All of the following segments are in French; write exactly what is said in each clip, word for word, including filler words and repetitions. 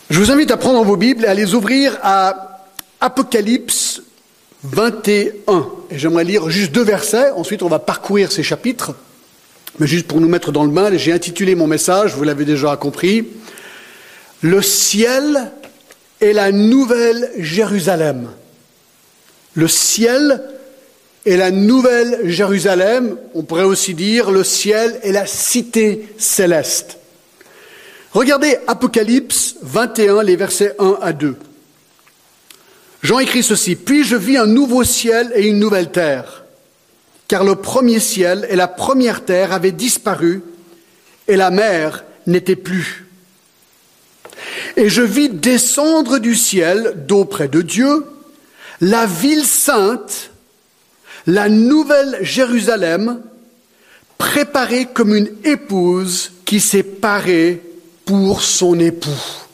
Je vous invite à prendre vos Bibles et à les ouvrir à Apocalypse vingt et un. Et j'aimerais lire juste deux versets, ensuite on va parcourir ces chapitres. Mais juste pour nous mettre dans le bain, j'ai intitulé mon message, vous l'avez déjà compris, « Le ciel et la nouvelle Jérusalem ». Le ciel et la nouvelle Jérusalem, on pourrait aussi dire le ciel et la cité céleste. Regardez Apocalypse vingt et un, les versets un à deux. Jean écrit ceci, « Puis je vis un nouveau ciel et une nouvelle terre, car le premier ciel et la première terre avaient disparu, et la mer n'était plus. Et je vis descendre du ciel, d'auprès de Dieu, la ville sainte, la nouvelle Jérusalem, préparée comme une épouse qui s'est parée pour son époux. »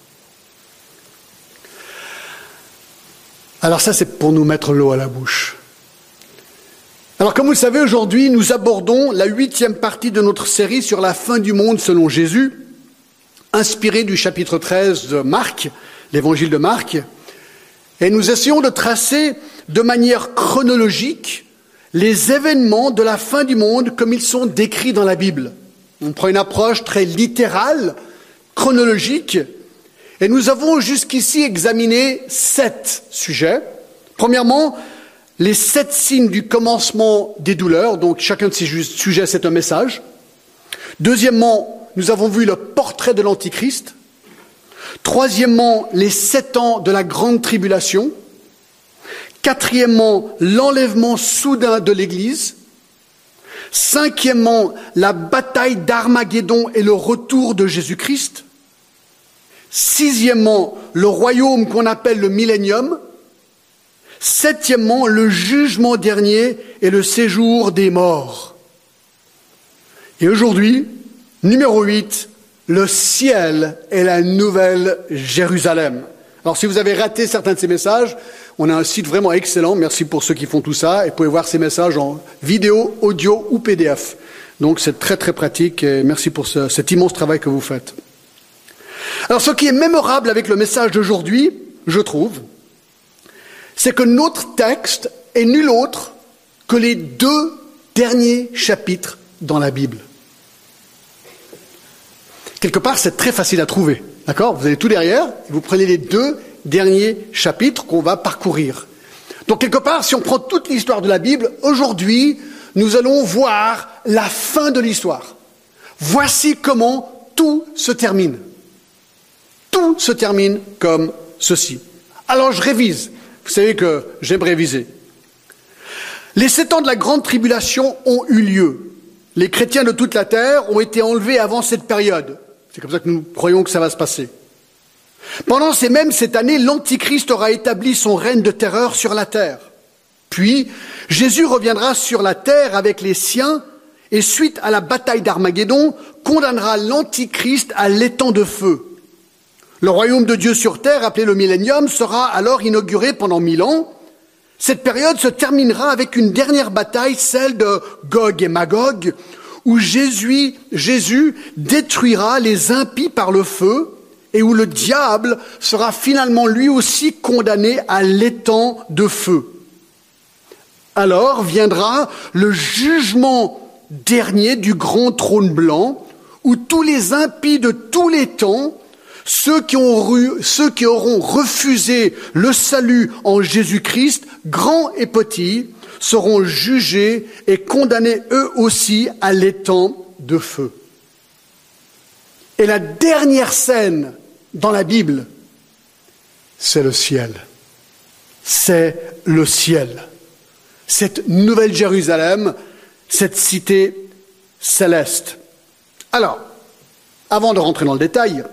Alors ça, c'est pour nous mettre l'eau à la bouche. Alors comme vous le savez, aujourd'hui, nous abordons la huitième partie de notre série sur la fin du monde selon Jésus, inspirée du chapitre treize de Marc, l'évangile de Marc, et nous essayons de tracer de manière chronologique les événements de la fin du monde comme ils sont décrits dans la Bible. On prend une approche très littérale, chronologique, et nous avons jusqu'ici examiné sept sujets. Premièrement, les sept signes du commencement des douleurs, donc chacun de ces sujets c'est un message. Deuxièmement, nous avons vu le portrait de l'Antichrist. Troisièmement, les sept ans de la grande tribulation. Quatrièmement, l'enlèvement soudain de l'Église. Cinquièmement, la bataille d'Armageddon et le retour de Jésus-Christ. Sixièmement, le royaume qu'on appelle le millénium. Septièmement, le jugement dernier et le séjour des morts. Et aujourd'hui, numéro huit, le ciel et la nouvelle Jérusalem. Alors si vous avez raté certains de ces messages, on a un site vraiment excellent, merci pour ceux qui font tout ça, et vous pouvez voir ces messages en vidéo, audio ou P D F. Donc c'est très très pratique, et merci pour ce, cet immense travail que vous faites. Alors ce qui est mémorable avec le message d'aujourd'hui, je trouve, c'est que notre texte est nul autre que les deux derniers chapitres dans la Bible. Quelque part, c'est très facile à trouver, d'accord ? Vous avez tout derrière, et vous prenez les deux derniers chapitres qu'on va parcourir. Donc quelque part, si on prend toute l'histoire de la Bible, aujourd'hui, nous allons voir la fin de l'histoire. Voici comment tout se termine. Tout se termine comme ceci. Alors je révise. Vous savez que j'aime réviser. Les sept ans de la grande tribulation ont eu lieu. Les chrétiens de toute la terre ont été enlevés avant cette période. C'est comme ça que nous croyons que ça va se passer. Pendant ces mêmes cette année, l'Antichrist aura établi son règne de terreur sur la terre. Puis, Jésus reviendra sur la terre avec les siens et suite à la bataille d'Armageddon, condamnera l'Antichrist à l'étang de feu. Le royaume de Dieu sur terre, appelé le millénium, sera alors inauguré pendant mille ans. Cette période se terminera avec une dernière bataille, celle de Gog et Magog, où Jésus, Jésus détruira les impies par le feu et où le diable sera finalement lui aussi condamné à l'étang de feu. Alors viendra le jugement dernier du grand trône blanc, où tous les impies de tous les temps, Ceux qui, ont, ceux qui auront refusé le salut en Jésus-Christ, grands et petits, seront jugés et condamnés eux aussi à l'étang de feu. Et la dernière scène dans la Bible, c'est le ciel. C'est le ciel. Cette nouvelle Jérusalem, cette cité céleste. Alors, avant de rentrer dans le détail,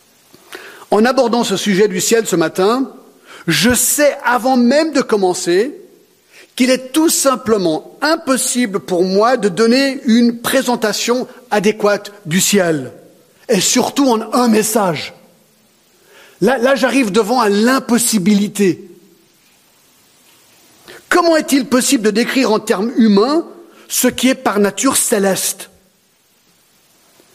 en abordant ce sujet du ciel ce matin, je sais avant même de commencer qu'il est tout simplement impossible pour moi de donner une présentation adéquate du ciel, et surtout en un message. Là, là j'arrive devant à l'impossibilité. Comment est-il possible de décrire en termes humains ce qui est par nature céleste ?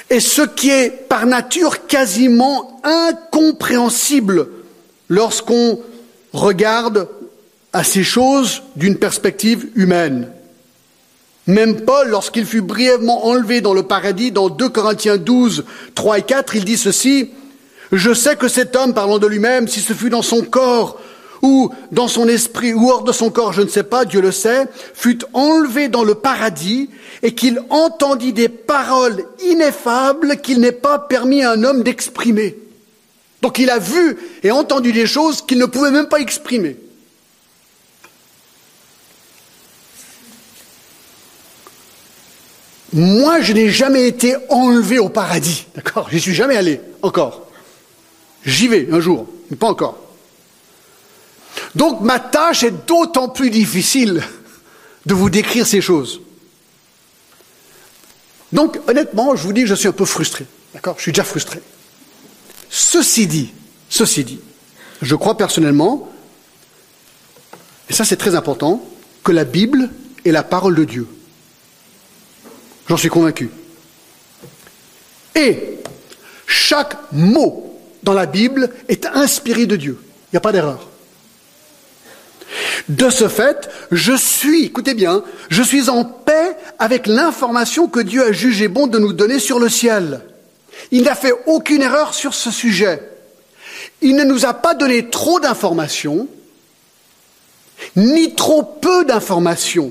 et ce qui est par nature quasiment incompréhensible lorsqu'on regarde à ces choses d'une perspective humaine. Même Paul, lorsqu'il fut brièvement enlevé dans le paradis, dans deux Corinthiens douze, trois et quatre, il dit ceci: « Je sais que cet homme, parlant de lui-même, si ce fut dans son corps ou dans son esprit ou hors de son corps, je ne sais pas, Dieu le sait, fut enlevé dans le paradis et qu'il entendit des paroles ineffables qu'il n'est pas permis à un homme d'exprimer. » Donc il a vu et entendu des choses qu'il ne pouvait même pas exprimer. Moi, je n'ai jamais été enlevé au paradis, d'accord ? J'y suis jamais allé, encore. J'y vais un jour, mais pas encore. Donc ma tâche est d'autant plus difficile de vous décrire ces choses. Donc honnêtement, je vous dis que je suis un peu frustré, d'accord ? Je suis déjà frustré. Ceci dit, ceci dit, je crois personnellement, et ça c'est très important, que la Bible est la parole de Dieu. J'en suis convaincu. Et chaque mot dans la Bible est inspiré de Dieu. Il n'y a pas d'erreur. De ce fait, je suis, écoutez bien, je suis en paix avec l'information que Dieu a jugé bon de nous donner sur le ciel. Il n'a fait aucune erreur sur ce sujet. Il ne nous a pas donné trop d'informations, ni trop peu d'informations.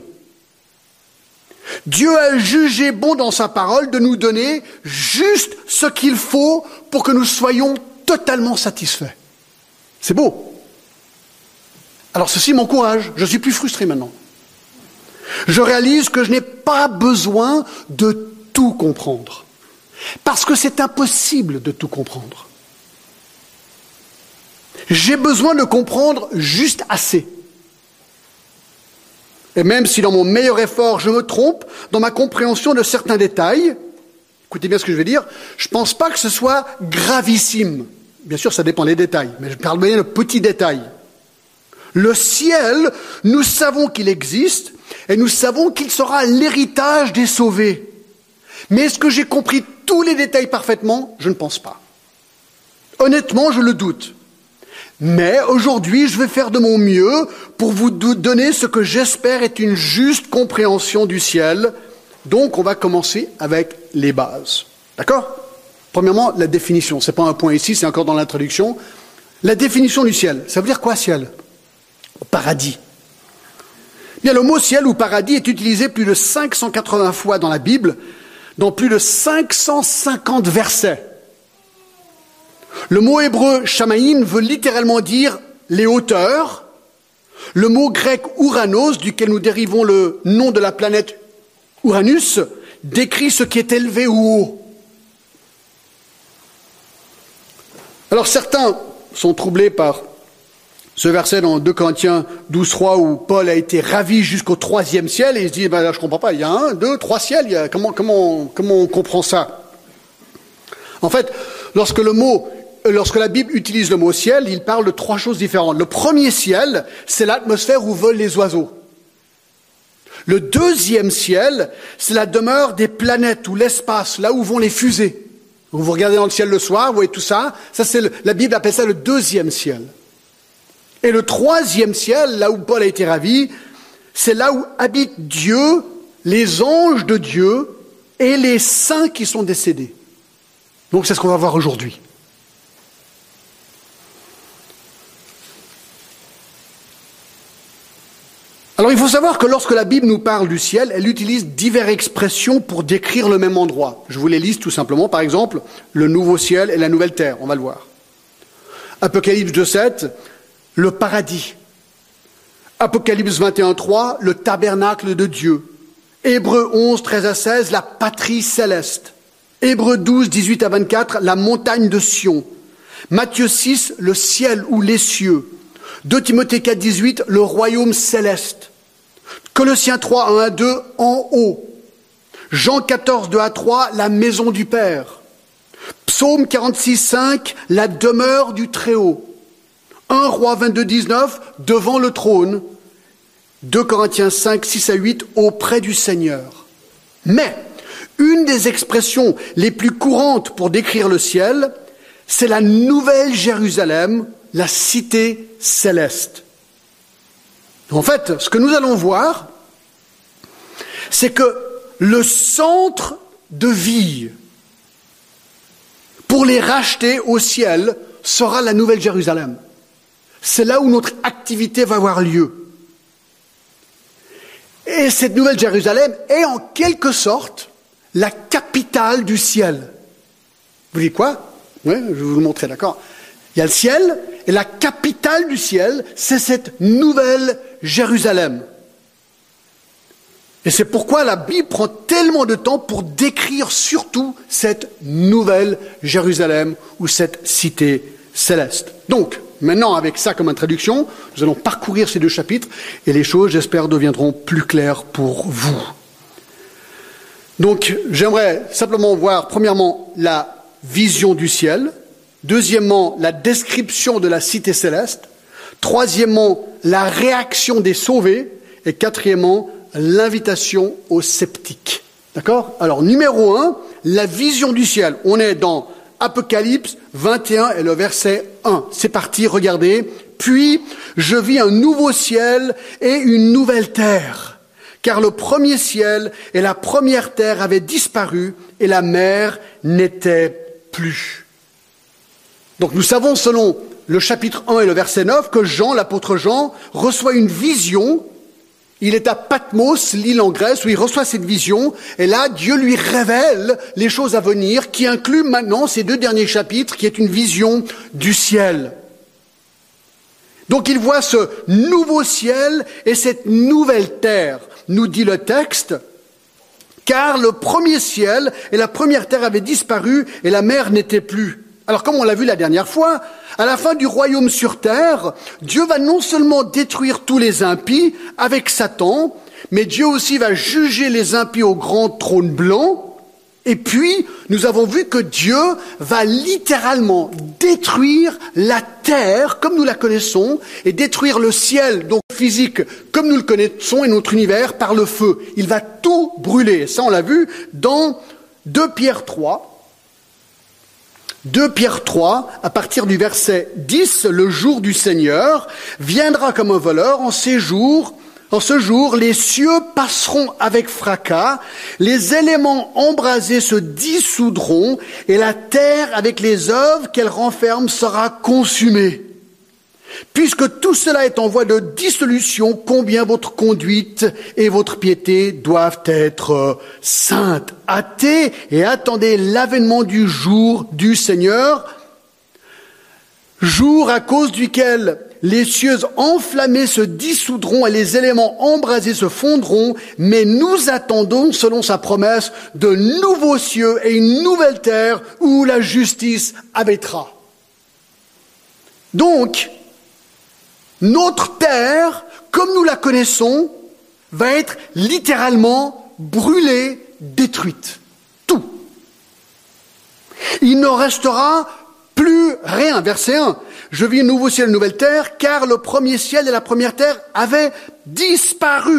Dieu a jugé bon dans sa parole de nous donner juste ce qu'il faut pour que nous soyons totalement satisfaits. C'est beau. Alors ceci m'encourage, je suis plus frustré maintenant. Je réalise que je n'ai pas besoin de tout comprendre, parce que c'est impossible de tout comprendre. J'ai besoin de comprendre juste assez. Et même si dans mon meilleur effort, je me trompe dans ma compréhension de certains détails, écoutez bien ce que je vais dire, je ne pense pas que ce soit gravissime. Bien sûr, ça dépend des détails, mais je parle bien de petits détails. Le ciel, nous savons qu'il existe et nous savons qu'il sera l'héritage des sauvés. Mais est-ce que j'ai compris tous les détails parfaitement ? Je ne pense pas. Honnêtement, je le doute. Mais aujourd'hui, je vais faire de mon mieux pour vous donner ce que j'espère est une juste compréhension du ciel. Donc, on va commencer avec les bases. D'accord ? Premièrement, la définition. Ce n'est pas un point ici, c'est encore dans l'introduction. La définition du ciel. Ça veut dire quoi, ciel ? Paradis. Bien, le mot ciel ou paradis est utilisé plus de cinq cent quatre-vingts fois dans la Bible, dans plus de cinq cent cinquante versets. Le mot hébreu shamaïn veut littéralement dire les hauteurs. Le mot grec ouranos, duquel nous dérivons le nom de la planète Uranus, décrit ce qui est élevé ou haut. Alors certains sont troublés par ce verset dans deux Corinthiens douze, trois où Paul a été ravi jusqu'au troisième ciel et il se dit, ben là je ne comprends pas, il y a un, deux, trois ciels, il y a, comment, comment, comment on comprend ça ? En fait, lorsque le mot, lorsque la Bible utilise le mot ciel, il parle de trois choses différentes. Le premier ciel, c'est l'atmosphère où volent les oiseaux. Le deuxième ciel, c'est la demeure des planètes ou l'espace, là où vont les fusées. Vous regardez dans le ciel le soir, vous voyez tout ça, ça c'est le, la Bible appelle ça le deuxième ciel. Et le troisième ciel, là où Paul a été ravi, c'est là où habite Dieu, les anges de Dieu et les saints qui sont décédés. Donc c'est ce qu'on va voir aujourd'hui. Alors il faut savoir que lorsque la Bible nous parle du ciel, elle utilise diverses expressions pour décrire le même endroit. Je vous les liste tout simplement. Par exemple, le nouveau ciel et la nouvelle terre, on va le voir. Apocalypse deux sept, le paradis. Apocalypse vingt et un trois, le tabernacle de Dieu. Hébreux onze treize à seize, la patrie céleste. Hébreux douze dix-huit à vingt-quatre, la montagne de Sion. Matthieu six, le ciel ou les cieux. deux Timothée quatre dix-huit, le royaume céleste. Colossiens trois un à deux, en haut. Jean quatorze deux à trois, la maison du Père. Psaume quarante-six cinq, la demeure du Très-Haut. un Roi vingt-deux dix-neuf, devant le trône. deux Corinthiens cinq six à huit, auprès du Seigneur. Mais Une des expressions les plus courantes pour décrire le ciel, c'est la nouvelle Jérusalem, la cité céleste. En fait, ce que nous allons voir, c'est que le centre de vie pour les racheter au ciel sera la nouvelle Jérusalem. C'est là où notre activité va avoir lieu. Et cette nouvelle Jérusalem est en quelque sorte la capitale du ciel. Vous dites quoi? Oui, je vais vous le montrer, d'accord? Il y a le ciel, et la capitale du ciel, c'est cette nouvelle Jérusalem. Et c'est pourquoi la Bible prend tellement de temps pour décrire surtout cette nouvelle Jérusalem ou cette cité céleste. Donc, maintenant, avec ça comme introduction, nous allons parcourir ces deux chapitres et les choses, j'espère, deviendront plus claires pour vous. Donc, j'aimerais simplement voir, premièrement, la vision du ciel, deuxièmement, la description de la cité céleste, troisièmement, la réaction des sauvés, et quatrièmement, l'invitation aux sceptiques. D'accord? Alors, numéro un, la vision du ciel. On est dans Apocalypse vingt et un et le verset un. C'est parti, regardez. Puis, je vis un nouveau ciel et une nouvelle terre, car le premier ciel et la première terre avaient disparu et la mer n'était plus. Donc, nous savons, selon le chapitre un et le verset neuf, que Jean, l'apôtre Jean, reçoit une vision. Il est à Patmos, l'île en Grèce, où il reçoit cette vision, et là, Dieu lui révèle les choses à venir, qui incluent maintenant ces deux derniers chapitres, qui est une vision du ciel. Donc il voit ce nouveau ciel et cette nouvelle terre, nous dit le texte, car le premier ciel et la première terre avaient disparu et la mer n'était plus. Alors comme on l'a vu la dernière fois, à la fin du royaume sur terre, Dieu va non seulement détruire tous les impies avec Satan, mais Dieu aussi va juger les impies au grand trône blanc. Et puis, nous avons vu que Dieu va littéralement détruire la terre comme nous la connaissons et détruire le ciel, donc physique, comme nous le connaissons et notre univers par le feu. Il va tout brûler. Ça, on l'a vu dans deux Pierre trois. deux Pierre trois, à partir du verset dix, le jour du Seigneur viendra comme un voleur. En ces jours, en ce jour, les cieux passeront avec fracas, les éléments embrasés se dissoudront, et la terre, avec les œuvres qu'elle renferme, sera consumée. Puisque tout cela est en voie de dissolution, combien votre conduite et votre piété doivent être saintes. Hâtez et attendez l'avènement du jour du Seigneur, jour à cause duquel les cieux enflammés se dissoudront et les éléments embrasés se fondront, mais nous attendons, selon sa promesse, de nouveaux cieux et une nouvelle terre où la justice habitera. Donc, notre terre, comme nous la connaissons, va être littéralement brûlée, détruite. Tout. Il ne restera plus rien. Verset un. Je vis un nouveau ciel et une nouvelle terre, car le premier ciel et la première terre avaient disparu.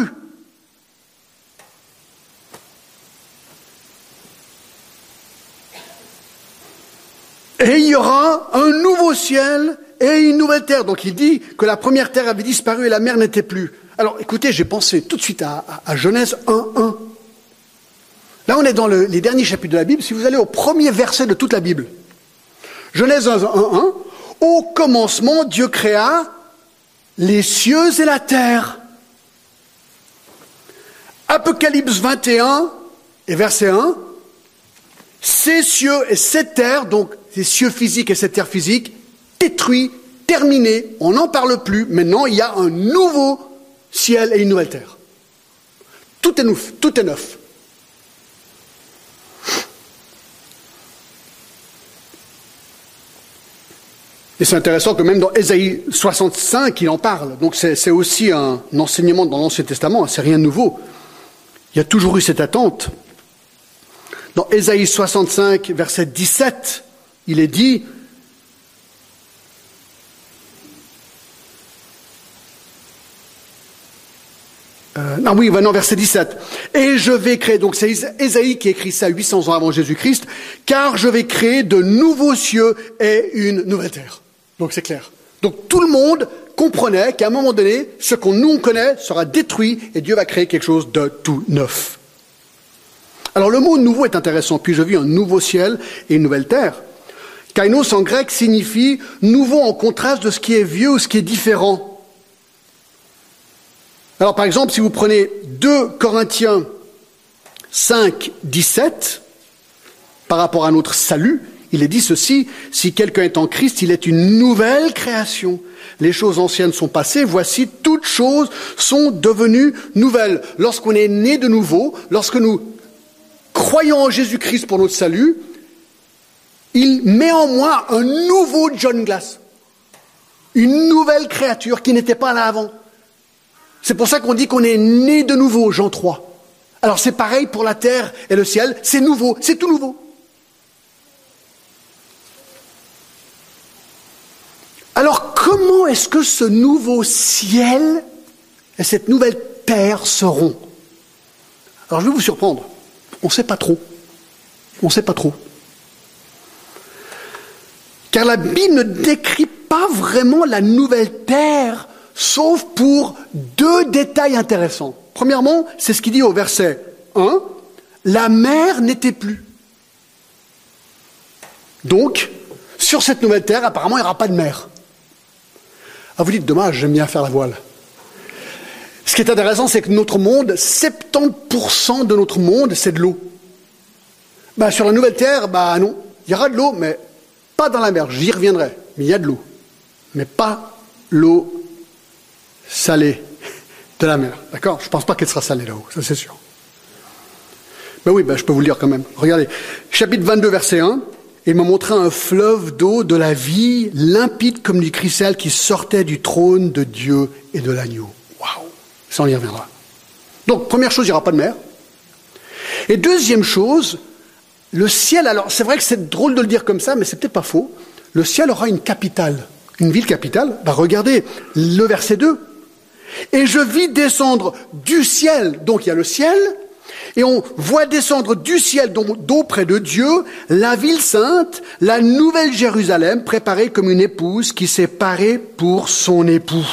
Et il y aura un nouveau ciel et une nouvelle terre. Donc il dit que la première terre avait disparu et la mer n'était plus. Alors écoutez, j'ai pensé tout de suite à, à, à Genèse un un. Là on est dans le, les derniers chapitres de la Bible. Si vous allez au premier verset de toute la Bible, Genèse un un, au commencement Dieu créa les cieux et la terre. Apocalypse vingt et un et verset un, ces cieux et cette terre, donc ces cieux physiques et cette terre physique, détruit, terminé, on n'en parle plus. Maintenant, il y a un nouveau ciel et une nouvelle terre. Tout est neuf, tout est neuf. Et c'est intéressant que même dans Ésaïe soixante-cinq, il en parle. Donc c'est, c'est aussi un enseignement dans l'Ancien Testament, c'est rien de nouveau. Il y a toujours eu cette attente. Dans Ésaïe soixante-cinq, verset dix-sept, il est dit « Euh, non, oui, maintenant verset dix-sept. Et je vais créer, donc c'est Ésaïe qui écrit ça huit cents ans avant Jésus-Christ, car je vais créer de nouveaux cieux et une nouvelle terre. Donc c'est clair. Donc tout le monde comprenait qu'à un moment donné, ce qu'on nous connaît sera détruit et Dieu va créer quelque chose de tout neuf. Alors le mot nouveau est intéressant. Puis je vis un nouveau ciel et une nouvelle terre. Kainos en grec signifie nouveau en contraste de ce qui est vieux ou ce qui est différent. Alors par exemple, si vous prenez deux Corinthiens cinq, dix-sept, par rapport à notre salut, il est dit ceci, si quelqu'un est en Christ, il est une nouvelle création. Les choses anciennes sont passées, voici, toutes choses sont devenues nouvelles. Lorsqu'on est né de nouveau, lorsque nous croyons en Jésus-Christ pour notre salut, il met en moi un nouveau John Glass, une nouvelle créature qui n'était pas là avant. C'est pour ça qu'on dit qu'on est né de nouveau, Jean trois. Alors c'est pareil pour la terre et le ciel, c'est nouveau, c'est tout nouveau. Alors comment est-ce que ce nouveau ciel et cette nouvelle terre seront? Alors je vais vous surprendre, on ne sait pas trop. On ne sait pas trop. Car la Bible ne décrit pas vraiment la nouvelle terre, sauf pour deux détails intéressants. Premièrement, c'est ce qu'il dit au verset un, la mer n'était plus. Donc, sur cette nouvelle terre, apparemment, il n'y aura pas de mer. Ah, vous dites, dommage, j'aime bien faire la voile. Ce qui est intéressant, c'est que notre monde, soixante-dix pour cent de notre monde, c'est de l'eau. Ben, sur la nouvelle terre, bah non, il y aura de l'eau, mais pas dans la mer, j'y reviendrai. Mais il y a de l'eau, mais pas l'eau salée de la mer. D'accord? Je ne pense pas qu'elle sera salée là-haut, ça c'est sûr. Ben oui, ben je peux vous le dire quand même. Regardez, chapitre vingt-deux, verset un. Il m'a montré un fleuve d'eau de la vie, limpide comme du cristal qui sortait du trône de Dieu et de l'agneau. Waouh! Ça, on y reviendra. Donc, première chose, il n'y aura pas de mer. Et deuxième chose, le ciel, alors c'est vrai que c'est drôle de le dire comme ça, mais c'est peut-être pas faux. Le ciel aura une capitale, une ville capitale. Bah regardez le verset deux. Et je vis descendre du ciel, donc il y a le ciel, et on voit descendre du ciel d'auprès de Dieu la ville sainte, la nouvelle Jérusalem, préparée comme une épouse qui s'est parée pour son époux.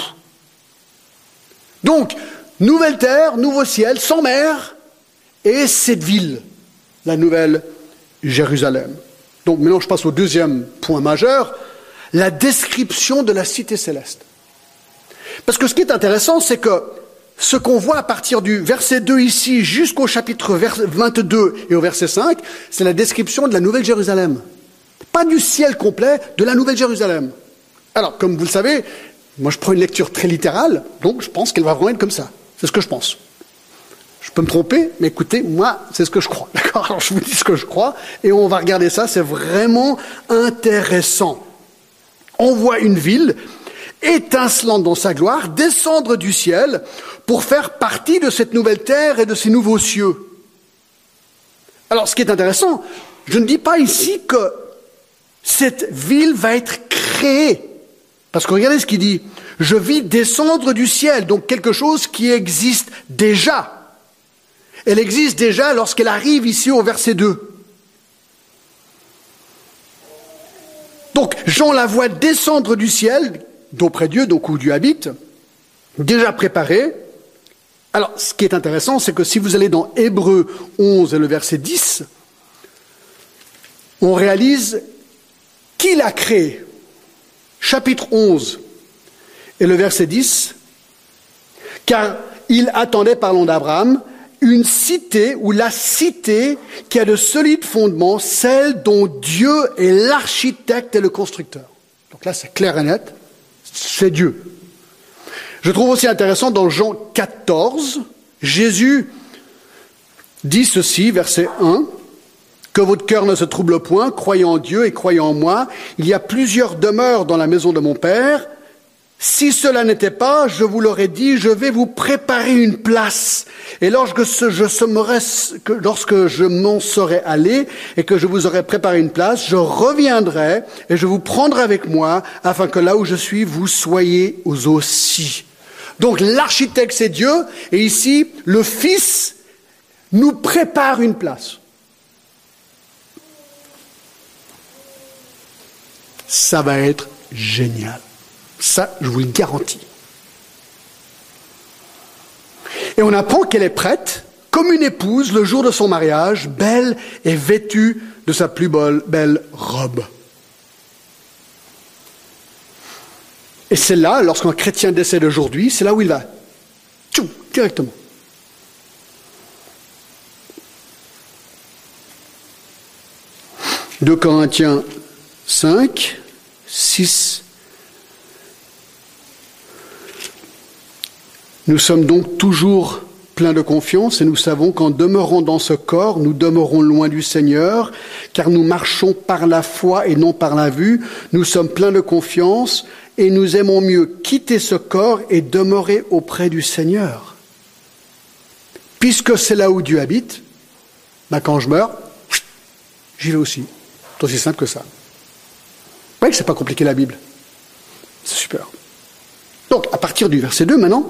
Donc, nouvelle terre, nouveau ciel, sans mer, et cette ville, la nouvelle Jérusalem. Donc maintenant je passe au deuxième point majeur, la description de la cité céleste. Parce que ce qui est intéressant, c'est que ce qu'on voit à partir du verset deux ici jusqu'au chapitre vingt-deux et au verset cinq, c'est la description de la nouvelle Jérusalem. Pas du ciel complet, de la nouvelle Jérusalem. Alors, comme vous le savez, moi je prends une lecture très littérale, donc je pense qu'elle va vraiment être comme ça. C'est ce que je pense. Je peux me tromper, mais écoutez, moi, c'est ce que je crois. D'accord? Alors, je vous dis ce que je crois, et on va regarder ça, c'est vraiment intéressant. On voit une ville, étincelante dans sa gloire, descendre du ciel pour faire partie de cette nouvelle terre et de ces nouveaux cieux. Alors, ce qui est intéressant, je ne dis pas ici que cette ville va être créée. Parce que regardez ce qu'il dit. Je vis descendre du ciel, donc quelque chose qui existe déjà. Elle existe déjà lorsqu'elle arrive ici au verset deux. Donc, Jean la voit descendre du ciel, d'auprès de Dieu, donc où Dieu habite, déjà préparée. Alors, ce qui est intéressant, c'est que si vous allez dans Hébreux onze et le verset dix, on réalise qui l'a créé. Chapitre onze et le verset dix, car il attendait, parlant d'Abraham, une cité ou la cité qui a de solides fondements, celle dont Dieu est l'architecte et le constructeur. Donc là, c'est clair et net, c'est Dieu. Je trouve aussi intéressant dans Jean quatorze, Jésus dit ceci, verset un, que votre cœur ne se trouble point, croyez en Dieu et croyez en moi. Il y a plusieurs demeures dans la maison de mon Père. Si cela n'était pas, je vous l'aurais dit, je vais vous préparer une place. Et lorsque je, semerai, lorsque je m'en serai allé et que je vous aurai préparé une place, je reviendrai et je vous prendrai avec moi, afin que là où je suis, vous soyez aussi. Donc l'architecte c'est Dieu, et ici le Fils nous prépare une place. Ça va être génial. Ça, je vous le garantis. Et on apprend qu'elle est prête, comme une épouse, le jour de son mariage, belle et vêtue de sa plus belle robe. Et c'est là, lorsqu'un chrétien décède aujourd'hui, c'est là où il va. Tchou, directement. deux Corinthiens cinq, six. Nous sommes donc toujours pleins de confiance et nous savons qu'en demeurant dans ce corps, nous demeurons loin du Seigneur, car nous marchons par la foi et non par la vue. Nous sommes pleins de confiance et nous aimons mieux quitter ce corps et demeurer auprès du Seigneur. Puisque c'est là où Dieu habite, ben quand je meurs, j'y vais aussi. C'est aussi simple que ça. Vous voyez que c'est pas compliqué la Bible. C'est super. Donc, à partir du verset deux maintenant,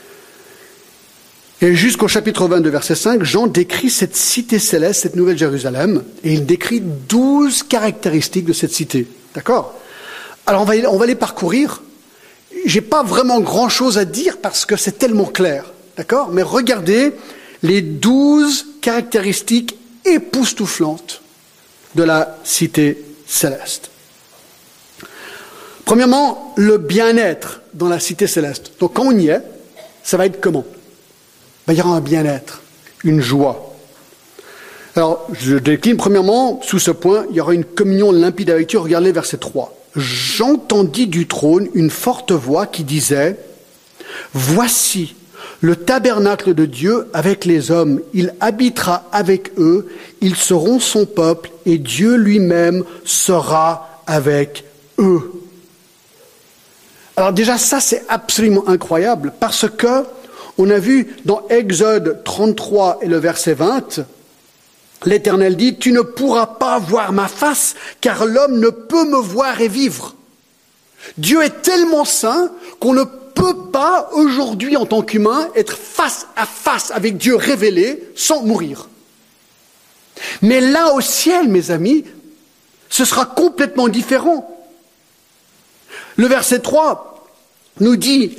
et jusqu'au chapitre vingt-deux, verset cinq, Jean décrit cette cité céleste, cette nouvelle Jérusalem, et il décrit douze caractéristiques de cette cité. D'accord ? Alors on va, on va les parcourir. J'ai pas vraiment grand-chose à dire parce que c'est tellement clair. D'accord ? Mais regardez les douze caractéristiques époustouflantes de la cité céleste. Premièrement, le bien-être dans la cité céleste. Donc quand on y est, ça va être comment ? Ben, il y aura un bien-être, une joie. Alors, je décline premièrement, sous ce point, il y aura une communion limpide avec Dieu. Regardez verset trois. J'entendis du trône une forte voix qui disait « Voici le tabernacle de Dieu avec les hommes. Il habitera avec eux, ils seront son peuple et Dieu lui-même sera avec eux. » Alors déjà, ça c'est absolument incroyable parce que on a vu dans Exode trente-trois et le verset vingt, l'Éternel dit « Tu ne pourras pas voir ma face, car l'homme ne peut me voir et vivre. » Dieu est tellement saint qu'on ne peut pas aujourd'hui en tant qu'humain être face à face avec Dieu révélé sans mourir. Mais là au ciel, mes amis, ce sera complètement différent. Le verset trois nous dit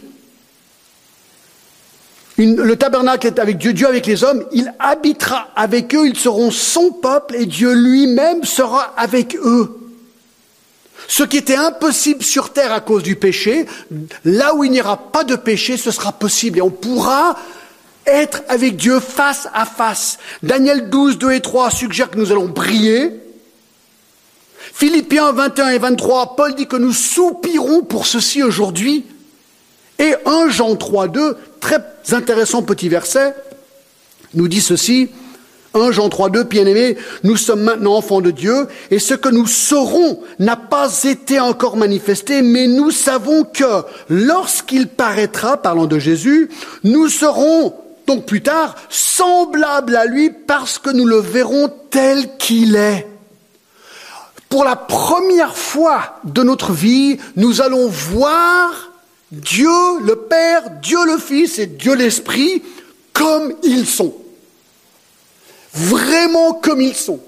Une, le tabernacle est avec Dieu, Dieu avec les hommes, il habitera avec eux, ils seront son peuple et Dieu lui-même sera avec eux. Ce qui était impossible sur terre à cause du péché, là où il n'y aura pas de péché, ce sera possible et on pourra être avec Dieu face à face. Daniel douze, deux et trois suggère que nous allons briller. Philippiens vingt et un et vingt-trois, Paul dit que nous soupirons pour ceci aujourd'hui. Et un Jean trois, deux, très intéressant petit verset, nous dit ceci, un Jean trois, deux, bien-aimés, nous sommes maintenant enfants de Dieu, et ce que nous saurons n'a pas été encore manifesté, mais nous savons que lorsqu'il paraîtra, parlant de Jésus, nous serons, donc plus tard, semblables à lui parce que nous le verrons tel qu'il est. Pour la première fois de notre vie, nous allons voir Dieu le Père, Dieu le Fils et Dieu l'Esprit comme ils sont. Vraiment comme ils sont.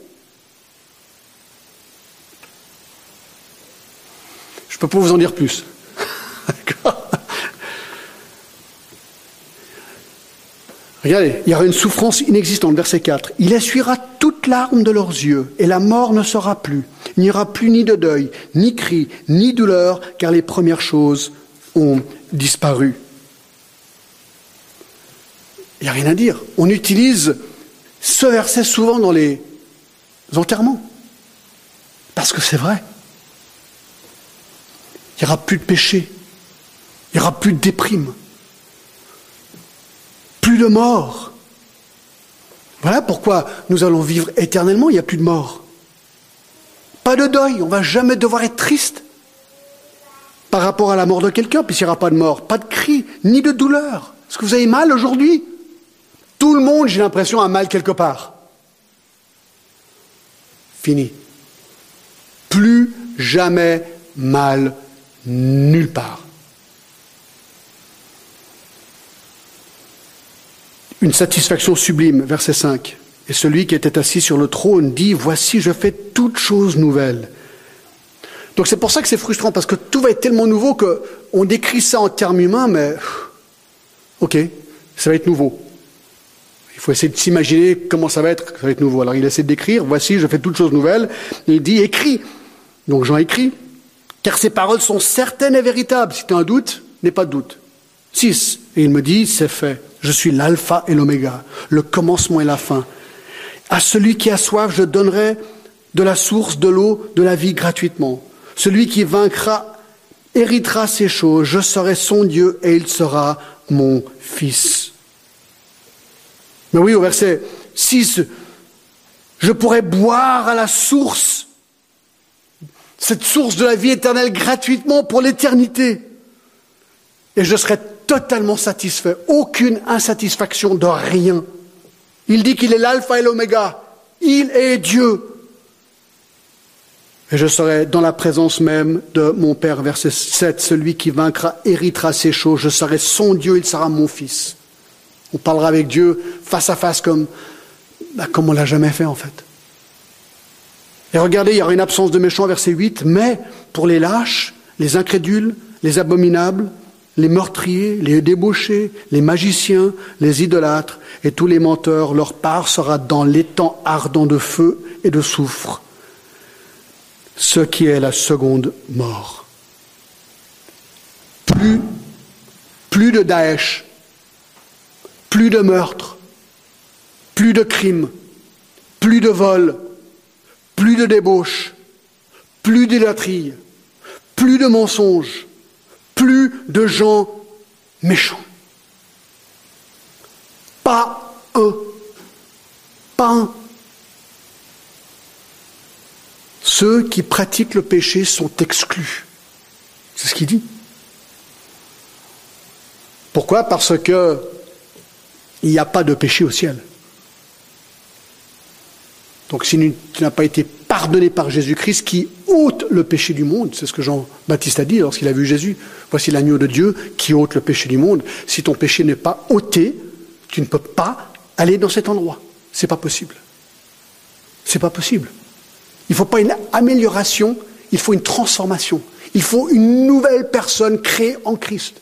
Je ne peux pas vous en dire plus. D'accord ? Regardez, il y aura une souffrance inexistante, verset quatre. Il essuiera toute larme de leurs yeux et la mort ne sera plus. Il n'y aura plus ni de deuil, ni cri, ni douleur, car les premières choses ont disparu. Il n'y a rien à dire. On utilise ce verset souvent dans les enterrements. Parce que c'est vrai. Il n'y aura plus de péché. Il n'y aura plus de déprime. Plus de mort. Voilà pourquoi nous allons vivre éternellement, il n'y a plus de mort. Pas de deuil, on ne va jamais devoir être triste par rapport à la mort de quelqu'un, puisqu'il n'y aura pas de mort, pas de cri, ni de douleur. Est-ce que vous avez mal aujourd'hui ? Tout le monde, j'ai l'impression, a mal quelque part. Fini. Plus jamais mal nulle part. Une satisfaction sublime, verset cinq. Et celui qui était assis sur le trône dit, voici, je fais toutes choses nouvelles. Donc c'est pour ça que c'est frustrant, parce que tout va être tellement nouveau qu'on décrit ça en termes humains, mais ok, ça va être nouveau. Il faut essayer de s'imaginer comment ça va être, ça va être nouveau. Alors il essaie de décrire, voici, je fais toutes choses nouvelles. Et il dit, écris. Donc Jean écrit, car ces paroles sont certaines et véritables. Si tu as un doute, n'aie pas de doute. six. Et il me dit, c'est fait. Je suis l'alpha et l'oméga, le commencement et la fin. À celui qui a soif, je donnerai de la source de l'eau de la vie gratuitement. Celui qui vaincra héritera ces choses. Je serai son Dieu et il sera mon fils. Mais oui, au verset six, je pourrai boire à la source, cette source de la vie éternelle gratuitement pour l'éternité. Et je serai totalement satisfait. Aucune insatisfaction de rien. Il dit qu'il est l'alpha et l'oméga. Il est Dieu. Et je serai dans la présence même de mon Père, verset sept, celui qui vaincra héritera ces choses. Je serai son Dieu, il sera mon fils. On parlera avec Dieu face à face comme, bah, comme on l'a jamais fait en fait. Et regardez, il y aura une absence de méchants, verset huit, mais pour les lâches, les incrédules, les abominables, les meurtriers, les débauchés, les magiciens, les idolâtres et tous les menteurs, leur part sera dans l'étang ardent de feu et de soufre, ce qui est la seconde mort. Plus, plus de Daesh, plus de meurtres, plus de crimes, plus de vols, plus de débauche, plus d'idolâtrie, plus de mensonges, plus de gens méchants. Pas un. Pas un. Ceux qui pratiquent le péché sont exclus. C'est ce qu'il dit. Pourquoi ? Parce que il n'y a pas de péché au ciel. Donc si tu n'as pas été pardonné par Jésus-Christ qui ôte le péché du monde, c'est ce que Jean-Baptiste a dit lorsqu'il a vu Jésus, voici l'agneau de Dieu qui ôte le péché du monde. Si ton péché n'est pas ôté, tu ne peux pas aller dans cet endroit. C'est pas possible. C'est pas possible. Il ne faut pas une amélioration, il faut une transformation. Il faut une nouvelle personne créée en Christ.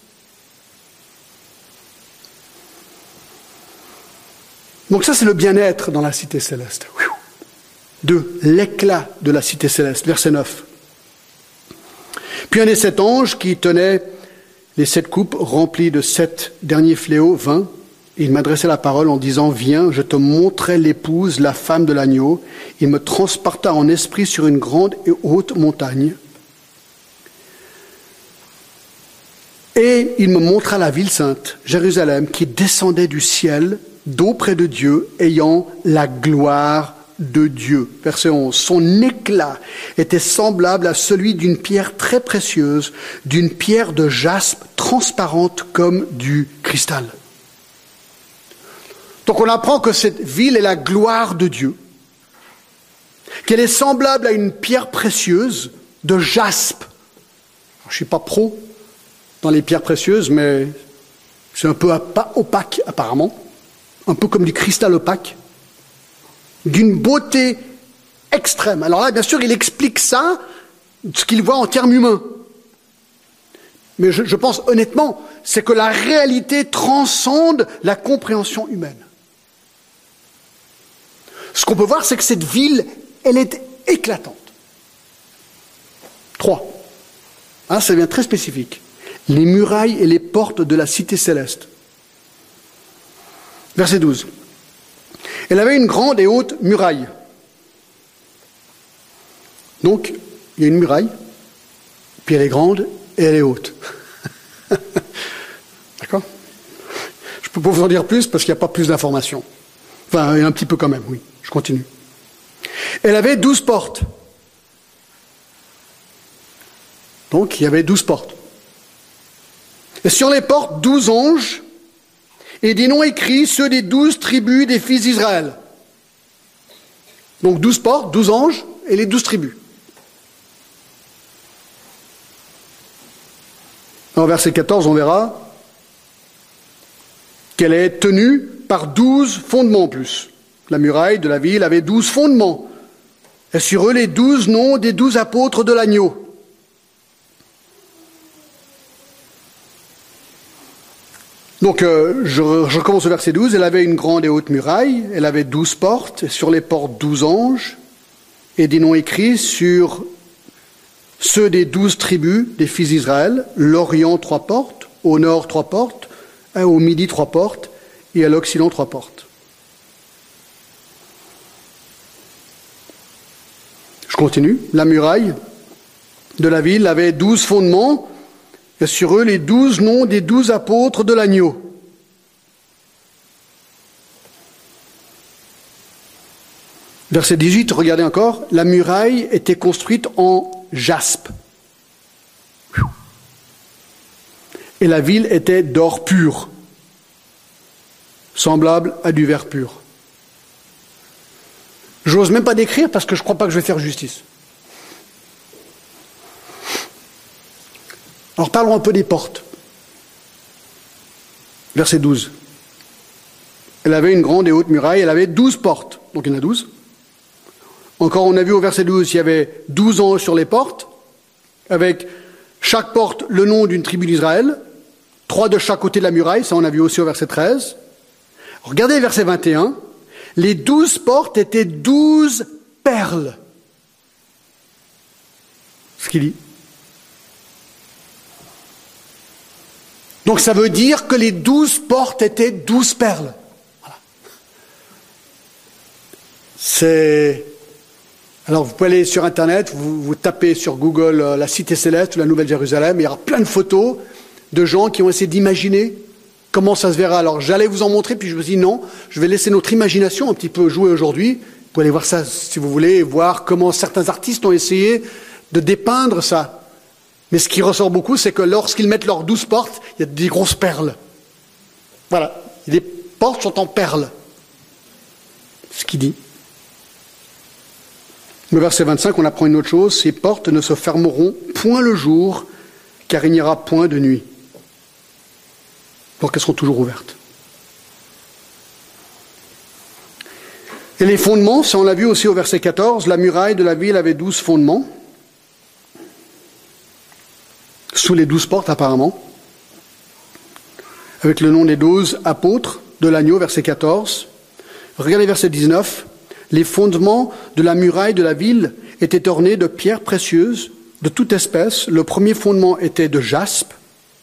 Donc ça, c'est le bien-être dans la cité céleste. Deux, l'éclat de la cité céleste, verset neuf. Puis un des sept anges qui tenait les sept coupes remplies de sept derniers fléaux vint, et il m'adressait la parole en disant, viens, je te montrerai l'épouse, la femme de l'agneau. Il me transporta en esprit sur une grande et haute montagne. Et il me montra la ville sainte, Jérusalem, qui descendait du ciel, d'auprès de Dieu, ayant la gloire de Dieu. Verset onze. Son éclat était semblable à celui d'une pierre très précieuse, d'une pierre de jaspe transparente comme du cristal. Donc on apprend que cette ville est la gloire de Dieu, qu'elle est semblable à une pierre précieuse de jaspe. Alors, je ne suis pas pro dans les pierres précieuses, mais c'est un peu opaque apparemment, un peu comme du cristal opaque, d'une beauté extrême. Alors là, bien sûr, il explique ça, ce qu'il voit en termes humains. Mais je, je pense honnêtement, c'est que la réalité transcende la compréhension humaine. Ce qu'on peut voir, c'est que cette ville, elle est éclatante. Trois. Hein, ça devient très spécifique. Les murailles et les portes de la cité céleste. Verset douze. Elle avait une grande et haute muraille. Donc, il y a une muraille, puis elle est grande et elle est haute. D'accord ? Je ne peux pas vous en dire plus parce qu'il n'y a pas plus d'informations. Enfin, il y a un petit peu quand même, oui. Je continue. Elle avait douze portes. Donc, il y avait douze portes. Et sur les portes, douze anges et des noms écrits, ceux des douze tribus des fils d'Israël. Donc, douze portes, douze anges et les douze tribus. En verset quatorze, on verra qu'elle est tenue par douze fondements en plus. La muraille de la ville avait douze fondements. Et sur eux, les douze noms des douze apôtres de l'agneau. Donc, euh, je, je commence au verset douze. Elle avait une grande et haute muraille. Elle avait douze portes. Et sur les portes, douze anges. Et des noms écrits sur ceux des douze tribus des fils d'Israël. L'Orient, trois portes. Au nord, trois portes. Au midi, trois portes. Et à l'Occident, trois portes. Je continue. La muraille de la ville avait douze fondements. Et sur eux, les douze noms des douze apôtres de l'agneau. Verset dix-huit, regardez encore. La muraille était construite en jaspe. Et la ville était d'or pur, semblable à du verre pur. Je n'ose même pas décrire parce que je ne crois pas que je vais faire justice. Alors parlons un peu des portes. Verset douze. Elle avait une grande et haute muraille, elle avait douze portes. Donc il y en a douze. Encore, on a vu au verset douze, il y avait douze anges sur les portes, avec chaque porte le nom d'une tribu d'Israël, trois de chaque côté de la muraille, ça on a vu aussi au verset treize. Regardez le verset vingt et un. Les douze portes étaient douze perles. Ce qu'il dit. Donc ça veut dire que les douze portes étaient douze perles. Voilà. C'est... Alors vous pouvez aller sur Internet, vous, vous tapez sur Google euh, la Cité Céleste ou la Nouvelle Jérusalem, il y aura plein de photos de gens qui ont essayé d'imaginer comment ça se verra. Alors j'allais vous en montrer, puis je me suis dit non, je vais laisser notre imagination un petit peu jouer aujourd'hui. Vous pouvez aller voir ça si vous voulez, et voir comment certains artistes ont essayé de dépeindre ça. Mais ce qui ressort beaucoup, c'est que lorsqu'ils mettent leurs douze portes, il y a des grosses perles. Voilà, les portes sont en perles. Ce qu'il dit. Le verset vingt-cinq, on apprend une autre chose. Ces portes ne se fermeront point le jour, car il n'y aura point de nuit. Donc elles seront toujours ouvertes. Et les fondements, ça on l'a vu aussi au verset quatorze, la muraille de la ville avait douze fondements, sous les douze portes apparemment, avec le nom des douze apôtres de l'agneau, verset quatorze. Regardez verset dix-neuf. Les fondements de la muraille de la ville étaient ornés de pierres précieuses, de toute espèce. Le premier fondement était de jaspe,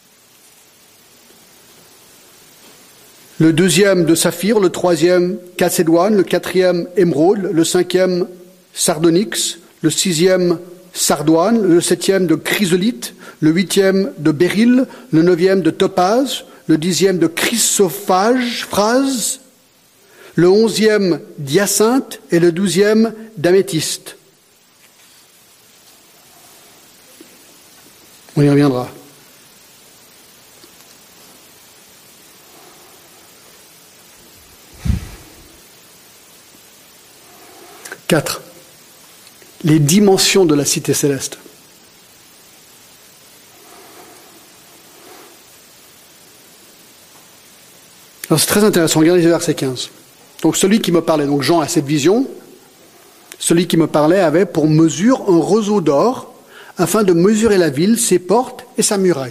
le deuxième de saphir, le troisième chalcédoine, le quatrième émeraude, le cinquième sardonyx, le sixième sardoine, le septième de chrysolite, le huitième de béryl, le neuvième de topaze, le dixième de chrysophage, phrase, le onzième d'hyacinthe et le douzième d'améthyste. On y reviendra. Quatre. Les dimensions de la cité céleste. Alors c'est très intéressant, regardez le verset quinze. Donc celui qui me parlait, donc Jean a cette vision, celui qui me parlait avait pour mesure un roseau d'or, afin de mesurer la ville, ses portes et sa muraille.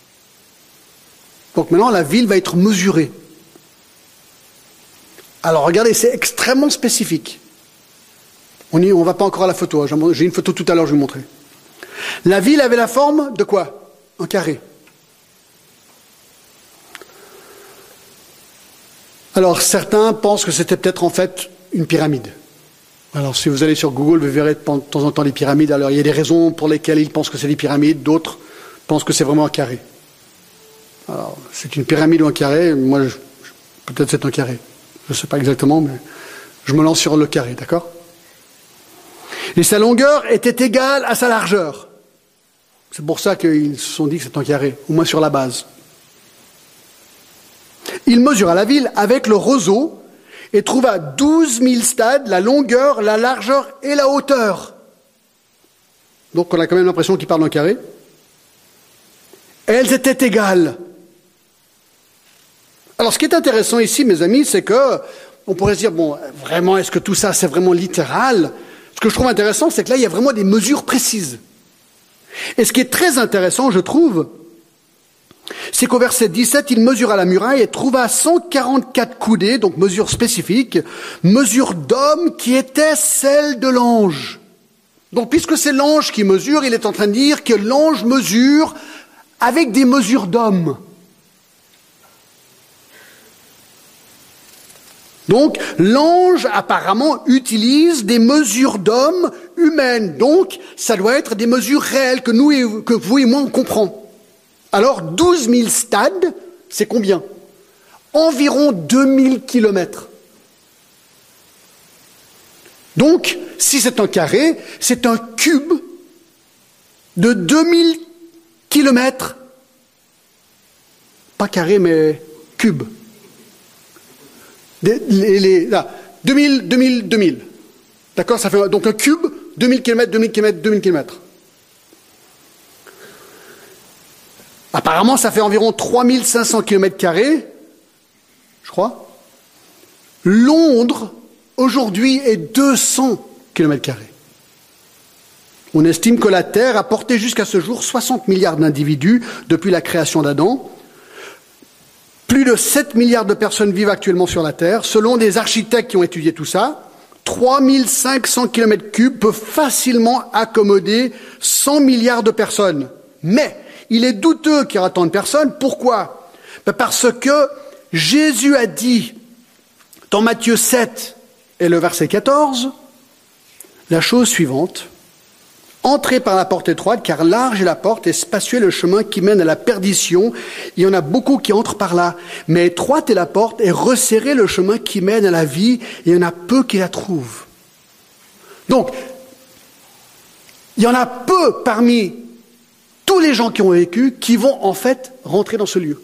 Donc maintenant la ville va être mesurée. Alors regardez, c'est extrêmement spécifique. On ne on va pas encore à la photo, hein. J'ai une photo tout à l'heure, je vais vous montrer. La ville avait la forme de quoi? Un carré. Alors certains pensent que c'était peut-être en fait une pyramide. Alors si vous allez sur Google, vous verrez de temps en temps les pyramides. Alors il y a des raisons pour lesquelles ils pensent que c'est des pyramides, d'autres pensent que c'est vraiment un carré. Alors c'est une pyramide ou un carré, moi je, peut-être c'est un carré. Je ne sais pas exactement, mais je me lance sur le carré, d'accord? Et sa longueur était égale à sa largeur. C'est pour ça qu'ils se sont dit que c'est un carré, au moins sur la base. Il mesura la ville avec le roseau et trouva douze mille stades, la longueur, la largeur et la hauteur. Donc on a quand même l'impression qu'il parle d'un carré. Elles étaient égales. Alors, ce qui est intéressant ici, mes amis, c'est que on pourrait se dire, bon, vraiment, est-ce que tout ça, c'est vraiment littéral? Ce que je trouve intéressant, c'est que là, il y a vraiment des mesures précises. Et ce qui est très intéressant, je trouve, c'est qu'au verset dix-sept, il mesura la muraille et trouva cent quarante-quatre coudées, donc mesure spécifique, mesure d'homme qui était celle de l'ange. Donc, puisque c'est l'ange qui mesure, il est en train de dire que l'ange mesure avec des mesures d'homme. Donc, l'ange, apparemment, utilise des mesures d'hommes humaines. Donc, ça doit être des mesures réelles que nous et, que vous et moi, on comprend. Alors, douze mille stades, c'est combien? Environ deux mille kilomètres. Donc, si c'est un carré, c'est un cube de deux mille kilomètres. Pas carré, mais cube. Les, les, les, là, deux mille, deux mille, deux mille. D'accord? Ça fait donc un cube, deux mille kilomètres, deux mille kilomètres, deux mille kilomètres. Apparemment, ça fait environ trois mille cinq cents kilomètres carrés, je crois. Londres, aujourd'hui, est deux cents kilomètres carrés. On estime que la Terre a porté jusqu'à ce jour soixante milliards d'individus depuis la création d'Adam. Plus de sept milliards de personnes vivent actuellement sur la Terre. Selon des architectes qui ont étudié tout ça, trois mille cinq cents kilomètres cubes peuvent facilement accommoder cent milliards de personnes. Mais il est douteux qu'il y aura tant de personnes. Pourquoi? Ben parce que Jésus a dit dans Matthieu sept et le verset quatorze la chose suivante. Entrez par la porte étroite, car large est la porte et spacieux est le chemin qui mène à la perdition. Il y en a beaucoup qui entrent par là. Mais étroite est la porte et resserré le chemin qui mène à la vie, et il y en a peu qui la trouvent. Donc, il y en a peu parmi tous les gens qui ont vécu qui vont en fait rentrer dans ce lieu.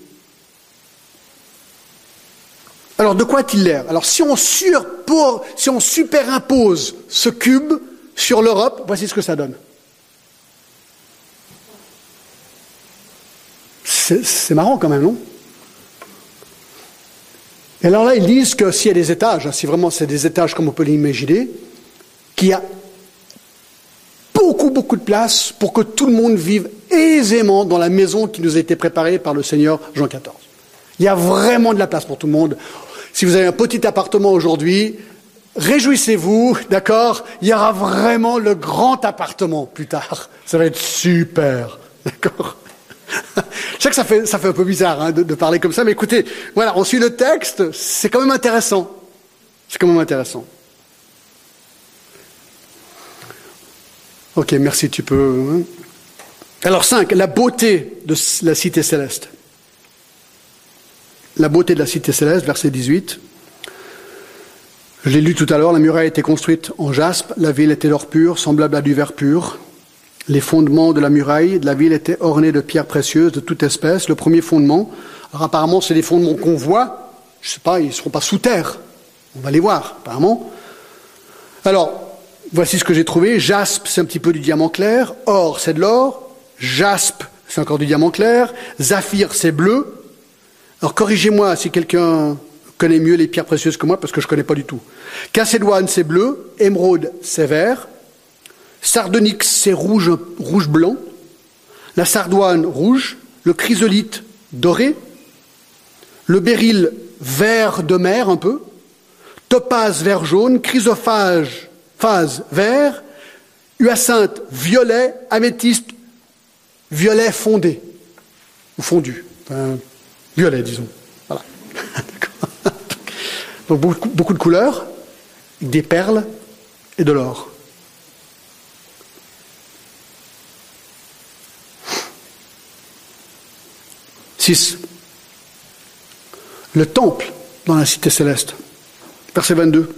Alors, de quoi a-t-il l'air? Alors, si on, surpo, si on supérimpose ce cube sur l'Europe, voici ce que ça donne. C'est, c'est marrant quand même, non? Et alors là, ils disent que s'il y a des étages, hein, si vraiment c'est des étages comme on peut l'imaginer, qu'il y a beaucoup, beaucoup de place pour que tout le monde vive aisément dans la maison qui nous a été préparée par le Seigneur Jean quatorze. Il y a vraiment de la place pour tout le monde. Si vous avez un petit appartement aujourd'hui, réjouissez-vous, d'accord? Il y aura vraiment le grand appartement plus tard. Ça va être super, d'accord? Je sais que ça fait, ça fait un peu bizarre hein, de, de parler comme ça, mais écoutez, voilà, on suit le texte, c'est quand même intéressant. C'est quand même intéressant. Ok, merci, tu peux. Alors cinq, la beauté de la cité céleste. La beauté de la cité céleste, verset dix-huit. Je l'ai lu tout à l'heure, la muraille a été construite en jaspe, la ville était d'or pur, semblable à du verre pur. Les fondements de la muraille de la ville étaient ornés de pierres précieuses de toute espèce. Le premier fondement, alors apparemment c'est des fondements qu'on voit, je ne sais pas, ils ne seront pas sous terre, on va les voir apparemment. Alors, voici ce que j'ai trouvé. Jaspe, c'est un petit peu du diamant clair, or c'est de l'or, jaspe, c'est encore du diamant clair, saphir, c'est bleu. Alors corrigez-moi si quelqu'un connaît mieux les pierres précieuses que moi, parce que je ne connais pas du tout. Chalcédoine, c'est bleu, émeraude, c'est vert. Sardonyx, c'est rouge, rouge-blanc. La sardoine, rouge. Le chrysolite, doré. Le béryl, vert de mer, un peu. Topaze, vert jaune. Chrysophage, phase, vert. Hyacinthe, violet. Améthyste, violet fondé. Ou fondu. Enfin, violet, disons. Voilà. Donc beaucoup, beaucoup de couleurs, des perles et de l'or. six. Le temple dans la cité céleste. Verset vingt-deux.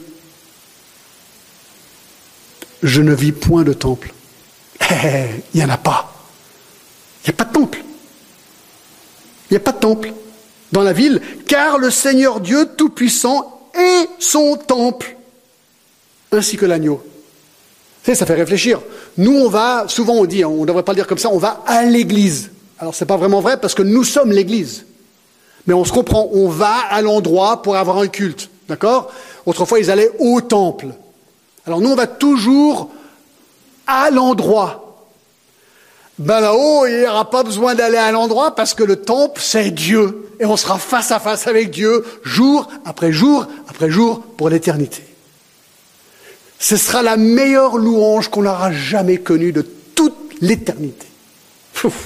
Je ne vis point de temple. Il n'y en a pas. Il n'y a pas de temple. Il n'y a pas de temple dans la ville, car le Seigneur Dieu Tout-Puissant est son temple, ainsi que l'agneau. Vous savez, ça fait réfléchir. Nous, on va, souvent on dit, on ne devrait pas le dire comme ça, on va à l'église. Alors, ce n'est pas vraiment vrai parce que nous sommes l'église. Mais on se comprend, on va à l'endroit pour avoir un culte. D'accord ? Autrefois, ils allaient au temple. Alors nous, on va toujours à l'endroit. Ben là-haut, il n'y aura pas besoin d'aller à l'endroit parce que le temple, c'est Dieu. Et on sera face à face avec Dieu, jour après jour après jour, pour l'éternité. Ce sera la meilleure louange qu'on aura jamais connue de toute l'éternité. Ouf.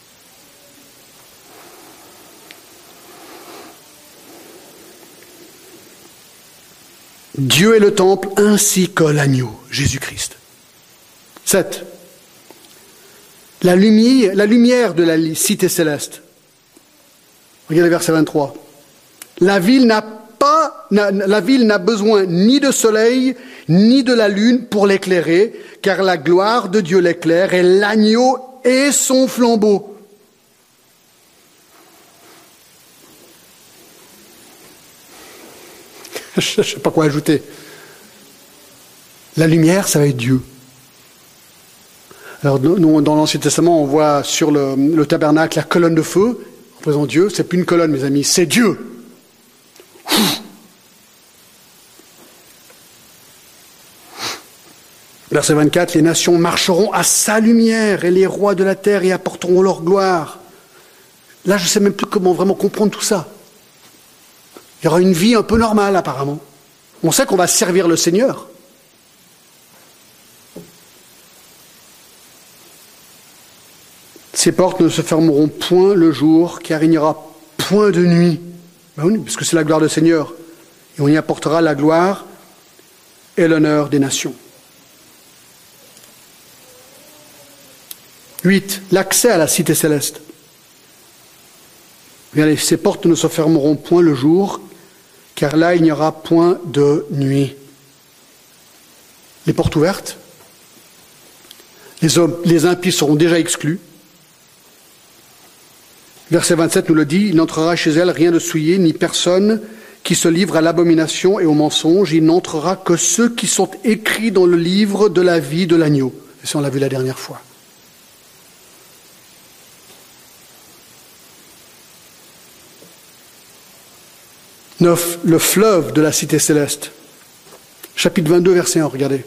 Dieu est le temple ainsi que l'agneau, Jésus-Christ. sept. La lumière, la lumière de la cité céleste. Regardez verset vingt-trois. La ville n'a pas, n'a, la ville n'a besoin ni de soleil, ni de la lune pour l'éclairer, car la gloire de Dieu l'éclaire et l'agneau est son flambeau. Je ne sais pas quoi ajouter. La lumière, ça va être Dieu. Alors, nous, dans l'Ancien Testament, on voit sur le, le tabernacle la colonne de feu, représentant Dieu. C'est plus une colonne, mes amis, c'est Dieu. Verset vingt-quatre, les nations marcheront à sa lumière et les rois de la terre y apporteront leur gloire. Là, je ne sais même plus comment vraiment comprendre tout ça. Il y aura une vie un peu normale, apparemment. On sait qu'on va servir le Seigneur. Ces portes ne se fermeront point le jour, car il n'y aura point de nuit. Ben oui, parce que c'est la gloire du Seigneur. Et on y apportera la gloire et l'honneur des nations. huit. L'accès à la cité céleste. Regardez, ces portes ne se fermeront point le jour, car là, il n'y aura point de nuit. Les portes ouvertes, les hommes, les impies seront déjà exclus. Verset vingt-sept nous le dit, il n'entrera chez elle rien de souillé, ni personne qui se livre à l'abomination et au mensonge. Il n'entrera que ceux qui sont écrits dans le livre de la vie de l'agneau. Et ça, on l'a vu la dernière fois. neuf. Le fleuve de la cité céleste. Chapitre vingt-deux, verset un, regardez.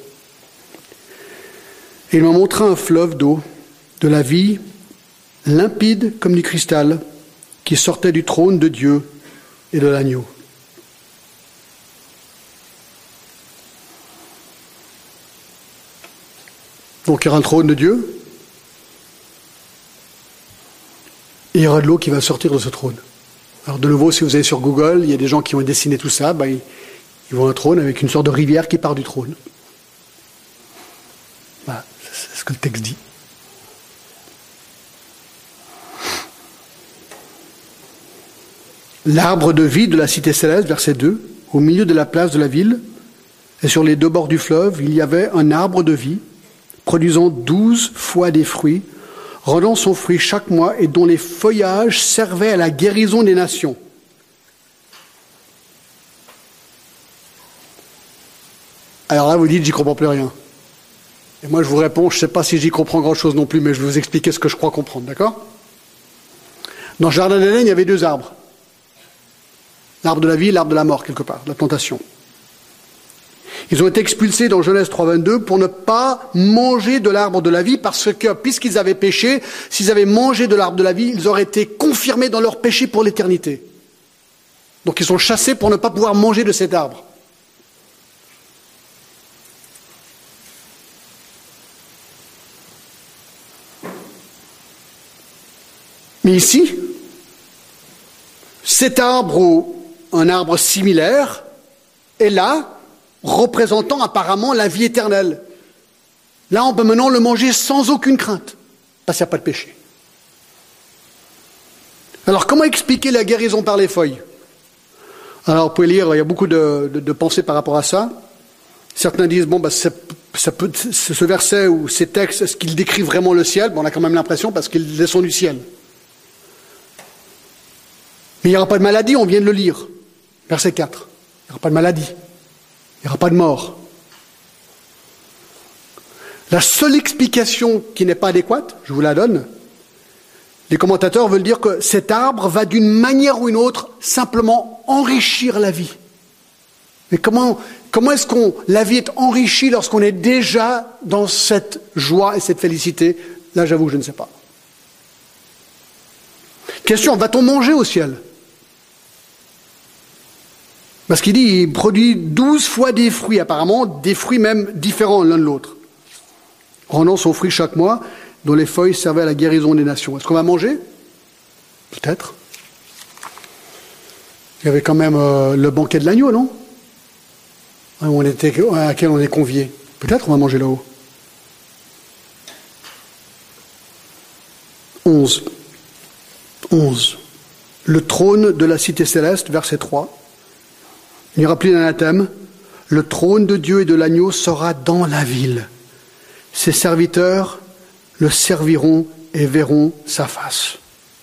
Et il m'a montré un fleuve d'eau, de la vie, limpide comme du cristal, qui sortait du trône de Dieu et de l'agneau. Donc il y aura un trône de Dieu, et il y aura de l'eau qui va sortir de ce trône. Alors de nouveau, si vous allez sur Google, il y a des gens qui ont dessiné tout ça, ben, ils, ils voient un trône avec une sorte de rivière qui part du trône. Voilà, c'est ce que le texte dit. L'arbre de vie de la cité céleste, verset deux, au milieu de la place de la ville, et sur les deux bords du fleuve, il y avait un arbre de vie, produisant douze fois des fruits, rendant son fruit chaque mois et dont les feuillages servaient à la guérison des nations. Alors là, vous dites, j'y comprends plus rien. Et moi, je vous réponds, je ne sais pas si j'y comprends grand-chose non plus, mais je vais vous expliquer ce que je crois comprendre, d'accord ? Dans le jardin d'Éden, il y avait deux arbres. L'arbre de la vie et l'arbre de la mort, quelque part, la tentation. Ils ont été expulsés dans Genèse trois vingt-deux pour ne pas manger de l'arbre de la vie parce que, puisqu'ils avaient péché, s'ils avaient mangé de l'arbre de la vie, ils auraient été confirmés dans leur péché pour l'éternité. Donc ils sont chassés pour ne pas pouvoir manger de cet arbre. Mais ici, cet arbre ou un arbre similaire est là, représentant apparemment la vie éternelle. Là, on peut maintenant le manger sans aucune crainte, parce qu'il n'y a pas de péché. Alors, comment expliquer la guérison par les feuilles ? Alors, vous pouvez lire, il y a beaucoup de, de, de pensées par rapport à ça. Certains disent, bon, bah, ça, ça peut, ce verset ou ces textes, est-ce qu'ils décrivent vraiment le ciel ? Bon, on a quand même l'impression, parce qu'ils descendent du ciel. Mais il n'y aura pas de maladie, on vient de le lire. Verset quatre. Il n'y aura pas de maladie. Il n'y aura pas de mort. La seule explication qui n'est pas adéquate, je vous la donne, Les commentateurs veulent dire que cet arbre va d'une manière ou une autre simplement enrichir la vie. Mais comment, comment est-ce qu'on la vie est enrichie lorsqu'on est déjà dans cette joie et cette félicité? Là, j'avoue, je ne sais pas. Question, va-t-on manger au ciel? Parce qu'il dit, il produit douze fois des fruits, apparemment, des fruits même différents l'un de l'autre, rendant son fruit chaque mois, dont les feuilles servaient à la guérison des nations. Est-ce qu'on va manger? Peut-être. Il y avait quand même euh, le banquet de l'agneau, non? On était, à laquelle on est conviés. Peut-être on va manger là-haut. Onze. Onze. Le trône de la cité céleste, verset trois. Il n'y aura plus d'anathème. Le trône de Dieu et de l'agneau sera dans la ville. Ses serviteurs le serviront et verront sa face.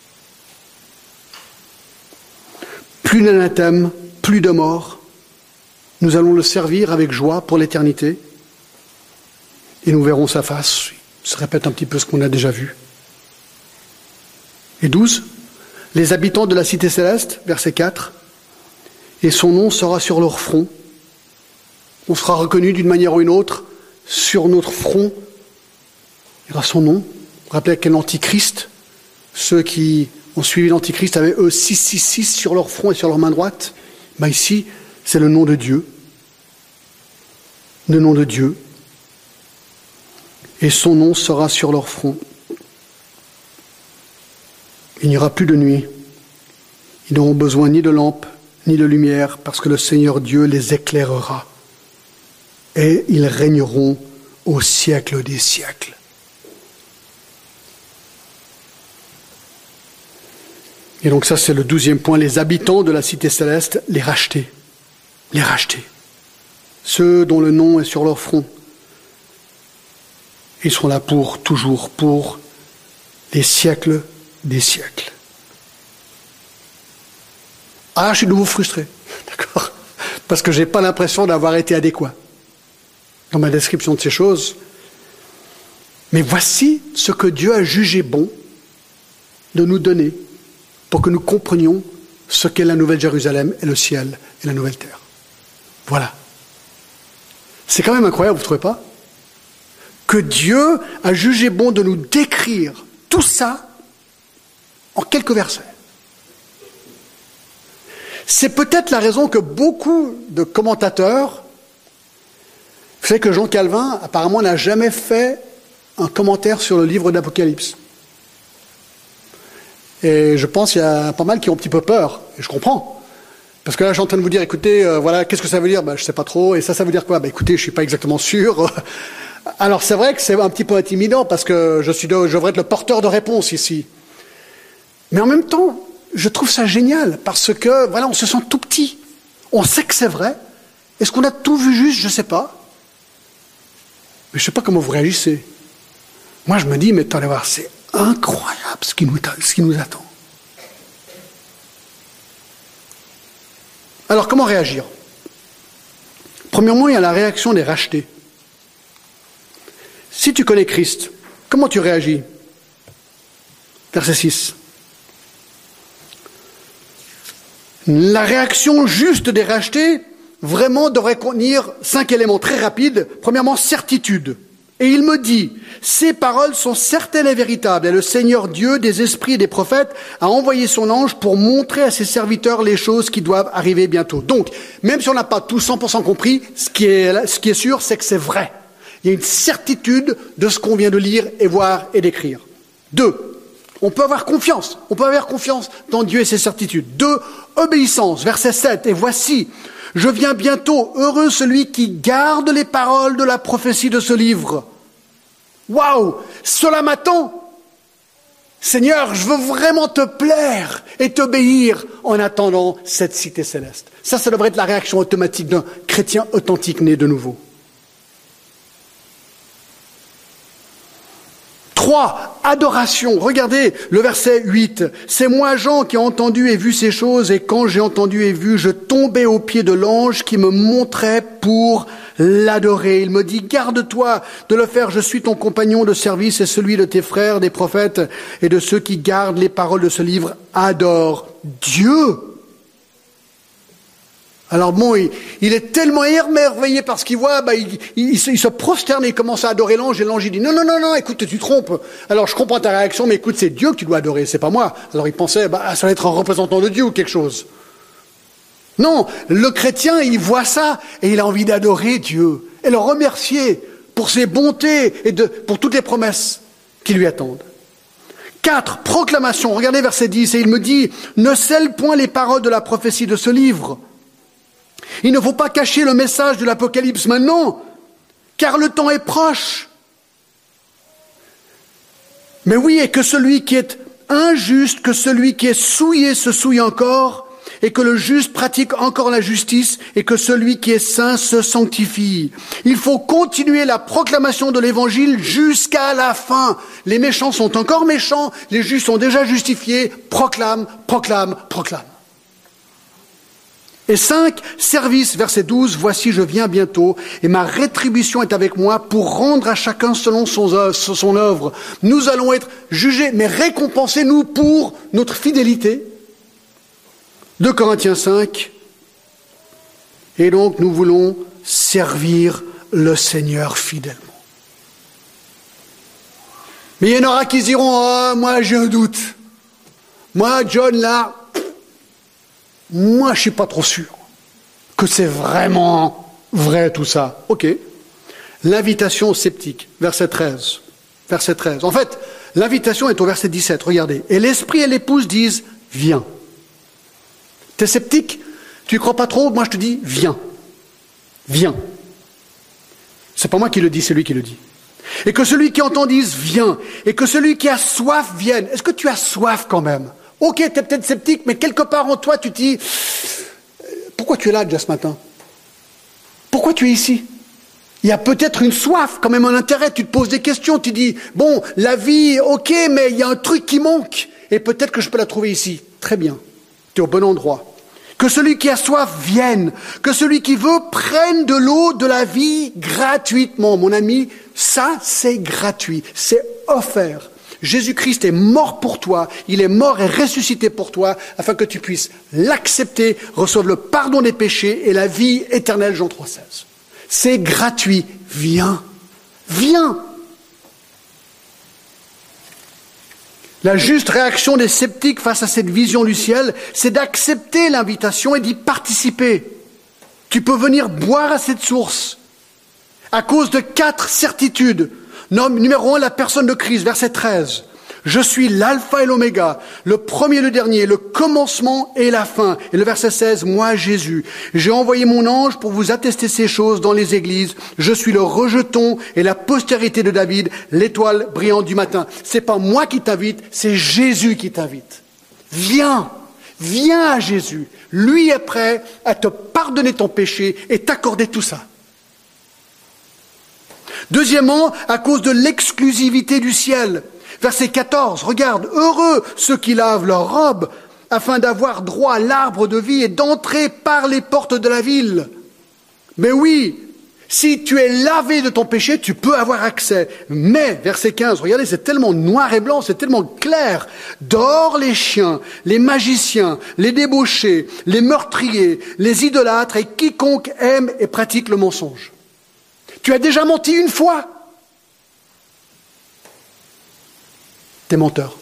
Plus d'anathème, plus de mort. Nous allons le servir avec joie pour l'éternité. Et nous verrons sa face. Ça répète un petit peu ce qu'on a déjà vu. Et douze. Les habitants de la cité céleste, verset quatre. Et son nom sera sur leur front. On sera reconnu d'une manière ou une autre sur notre front. Il y aura son nom. Vous vous rappelez quel l'Antichrist, ceux qui ont suivi l'Antichrist avaient eux six six six sur leur front et sur leur main droite. Ben ici, c'est le nom de Dieu. Le nom de Dieu. Et son nom sera sur leur front. Il n'y aura plus de nuit. Ils n'auront besoin ni de lampe, ni de lumière, parce que le Seigneur Dieu les éclairera. Et ils régneront au siècle des siècles. Et donc ça, c'est le douzième point. Les habitants de la cité céleste, les rachetés. Les rachetés. Ceux dont le nom est sur leur front. Ils seront là pour toujours, pour les siècles des siècles. Ah, je suis de nouveau frustré. D'accord? Parce que je n'ai pas l'impression d'avoir été adéquat dans ma description de ces choses. Mais voici ce que Dieu a jugé bon de nous donner pour que nous comprenions ce qu'est la Nouvelle Jérusalem et le ciel et la Nouvelle Terre. Voilà. C'est quand même incroyable, vous ne trouvez pas? Que Dieu a jugé bon de nous décrire tout ça en quelques versets. C'est peut-être la raison que beaucoup de commentateurs, vous savez que Jean Calvin, apparemment, n'a jamais fait un commentaire sur le livre d'Apocalypse. Et je pense qu'il y a pas mal qui ont un petit peu peur, et je comprends. Parce que là, je suis en train de vous dire, écoutez, euh, voilà, qu'est-ce que ça veut dire? Ben, je ne sais pas trop. Et ça, ça veut dire quoi? Ben, écoutez, je ne suis pas exactement sûr. Alors, c'est vrai que c'est un petit peu intimidant, parce que je, suis de, je devrais être le porteur de réponse ici. Mais en même temps, je trouve ça génial, parce que, voilà, on se sent tout petit. On sait que c'est vrai. Est-ce qu'on a tout vu juste? Je ne sais pas. Mais je ne sais pas comment vous réagissez. Moi, je me dis, mais attendez voir, c'est incroyable ce qui nous, ce qui nous attend. Alors, comment réagir? Premièrement, il y a la réaction des rachetés. Si tu connais Christ, comment tu réagis? Verset six. La réaction juste des rachetés, vraiment, devrait contenir cinq éléments très rapides. Premièrement, certitude. Et il me dit, ces paroles sont certaines et véritables, et le Seigneur Dieu des esprits et des prophètes a envoyé son ange pour montrer à ses serviteurs les choses qui doivent arriver bientôt. Donc, même si on n'a pas tout cent pour cent compris, ce qui est, ce qui est sûr, c'est que c'est vrai. Il y a une certitude de ce qu'on vient de lire et voir et d'écrire. Deux, on peut avoir confiance. On peut avoir confiance dans Dieu et ses certitudes. Deux, obéissance. Verset sept. Et voici, je viens bientôt, heureux celui qui garde les paroles de la prophétie de ce livre. Waouh! Cela m'attend! Seigneur, je veux vraiment te plaire et t'obéir en attendant cette cité céleste. Ça, ça devrait être la réaction automatique d'un chrétien authentique né de nouveau. Trois, adoration. Regardez le verset huit. C'est moi, Jean, qui ai entendu et vu ces choses, et quand j'ai entendu et vu, je tombais aux pieds de l'ange qui me montrait pour l'adorer. Il me dit, garde-toi de le faire, je suis ton compagnon de service et celui de tes frères, des prophètes et de ceux qui gardent les paroles de ce livre. Adore Dieu. Alors bon, il, il est tellement émerveillé par ce qu'il voit, bah, il, il, il, se, il se prosterne et il commence à adorer l'ange, et l'ange il dit, non, non, non, non, écoute, tu te trompes. Alors je comprends ta réaction, mais écoute, c'est Dieu que tu dois adorer, c'est pas moi. Alors il pensait, bah, ça va être un représentant de Dieu ou quelque chose. Non, le chrétien, il voit ça, et il a envie d'adorer Dieu, et le remercier pour ses bontés, et de, pour toutes les promesses qui lui attendent. Quatre, proclamation, regardez verset dix, et il me dit, ne scelle point les paroles de la prophétie de ce livre. Il ne faut pas cacher le message de l'Apocalypse maintenant, car le temps est proche. Mais oui, et que celui qui est injuste, que celui qui est souillé se souille encore, et que le juste pratique encore la justice, et que celui qui est saint se sanctifie. Il faut continuer la proclamation de l'Évangile jusqu'à la fin. Les méchants sont encore méchants, les justes sont déjà justifiés. Proclame, proclame, proclame. Et cinq, service, verset douze, voici je viens bientôt, et ma rétribution est avec moi pour rendre à chacun selon son, son œuvre. Nous allons être jugés, mais récompensés, nous, pour notre fidélité. deux Corinthiens cinq, et donc nous voulons servir le Seigneur fidèlement. Mais il y en aura qui diront, oh, moi j'ai un doute. Moi, John, là, moi, je suis pas trop sûr que c'est vraiment vrai tout ça. Ok. L'invitation aux sceptiques, verset treize. Verset treize. En fait, l'invitation est au verset dix-sept. Regardez. Et l'esprit et l'épouse disent, viens. T'es sceptique? Tu y crois pas trop? Moi, je te dis, viens. Viens. C'est pas moi qui le dis, c'est lui qui le dit. Et que celui qui entend dise, viens. Et que celui qui a soif vienne. Est-ce que tu as soif quand même? Ok, tu es peut-être sceptique, mais quelque part en toi, tu te dis, pourquoi tu es là déjà ce matin? Pourquoi tu es ici? Il y a peut-être une soif, quand même un intérêt, tu te poses des questions, tu dis, bon, la vie, ok, mais il y a un truc qui manque, et peut-être que je peux la trouver ici. Très bien, tu es au bon endroit. Que celui qui a soif vienne, que celui qui veut prenne de l'eau de la vie gratuitement. Mon ami, ça c'est gratuit, c'est offert. Jésus-Christ est mort pour toi, il est mort et ressuscité pour toi, afin que tu puisses l'accepter, recevoir le pardon des péchés et la vie éternelle, Jean trois seize. C'est gratuit, viens, viens. La juste réaction des sceptiques face à cette vision du ciel, c'est d'accepter l'invitation et d'y participer. Tu peux venir boire à cette source, à cause de quatre certitudes. Numéro un, la personne de Christ, verset treize. Je suis l'alpha et l'oméga, le premier et le dernier, le commencement et la fin. Et le verset seize, moi Jésus, j'ai envoyé mon ange pour vous attester ces choses dans les églises. Je suis le rejeton et la postérité de David, l'étoile brillante du matin. C'est pas moi qui t'invite, c'est Jésus qui t'invite. Viens, viens à Jésus. Lui est prêt à te pardonner ton péché et t'accorder tout ça. Deuxièmement, à cause de l'exclusivité du ciel. Verset quatorze, regarde, heureux ceux qui lavent leurs robes, afin d'avoir droit à l'arbre de vie et d'entrer par les portes de la ville. Mais oui, si tu es lavé de ton péché, tu peux avoir accès. Mais, verset quinze, regardez, c'est tellement noir et blanc, c'est tellement clair. Dehors les chiens, les magiciens, les débauchés, les meurtriers, les idolâtres et quiconque aime et pratique le mensonge. Tu as déjà menti une fois. T'es menteur.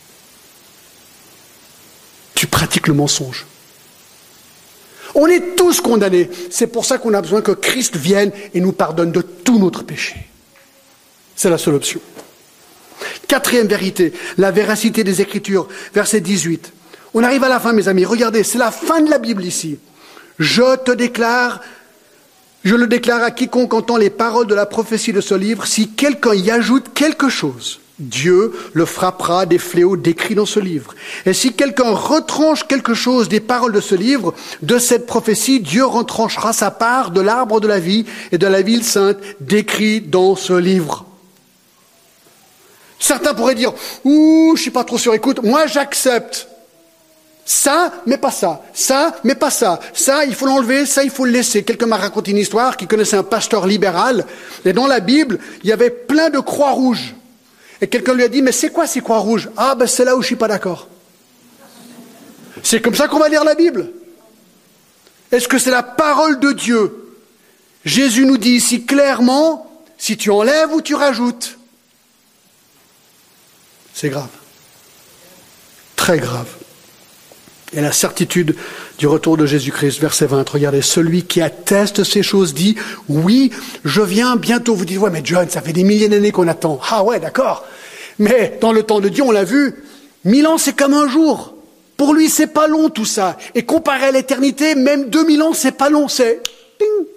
Tu pratiques le mensonge. On est tous condamnés. C'est pour ça qu'on a besoin que Christ vienne et nous pardonne de tout notre péché. C'est la seule option. Quatrième vérité, la véracité des Écritures, verset dix-huit. On arrive à la fin, mes amis. Regardez, c'est la fin de la Bible ici. Je te déclare... Je le déclare à quiconque entend les paroles de la prophétie de ce livre, si quelqu'un y ajoute quelque chose, Dieu le frappera des fléaux décrits dans ce livre. Et si quelqu'un retranche quelque chose des paroles de ce livre, de cette prophétie, Dieu retranchera sa part de l'arbre de la vie et de la ville sainte décrit dans ce livre. Certains pourraient dire, ouh, je suis pas trop sûr, écoute, moi j'accepte. Ça, mais pas ça. Ça, mais pas ça. Ça, il faut l'enlever, ça, il faut le laisser. Quelqu'un m'a raconté une histoire qui connaissait un pasteur libéral. Et dans la Bible, il y avait plein de croix rouges. Et quelqu'un lui a dit, mais c'est quoi ces croix rouges? Ah, ben c'est là où je suis pas d'accord. C'est comme ça qu'on va lire la Bible. Est-ce que c'est la parole de Dieu? Jésus nous dit ici clairement, si tu enlèves ou tu rajoutes. C'est grave. Très grave. Et la certitude du retour de Jésus-Christ, verset vingt, regardez, celui qui atteste ces choses dit, oui, je viens bientôt. Vous dites, ouais, mais John, ça fait des milliers d'années qu'on attend. Ah ouais, d'accord. Mais dans le temps de Dieu, on l'a vu, mille ans, c'est comme un jour. Pour lui, c'est pas long tout ça. Et comparé à l'éternité, même deux mille ans, c'est pas long, c'est ding.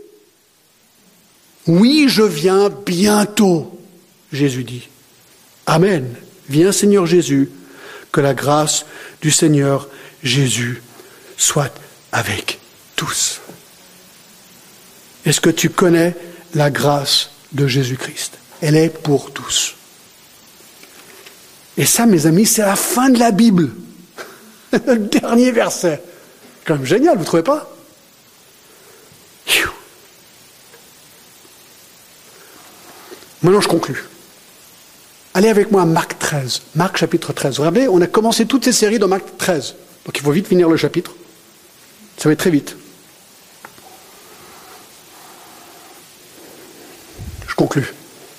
Oui, je viens bientôt, Jésus dit. Amen. Viens, Seigneur Jésus, que la grâce du Seigneur Jésus soit avec tous. Est-ce que tu connais la grâce de Jésus-Christ? Elle est pour tous. Et ça, mes amis, c'est la fin de la Bible. Le dernier verset. C'est quand même génial, vous ne trouvez pas? Maintenant, je conclus. Allez avec moi à Marc treize. Marc chapitre treize. Vous regardez, on a commencé toutes ces séries dans Marc treize. Donc il faut vite finir le chapitre. Ça va être très vite. Je conclus.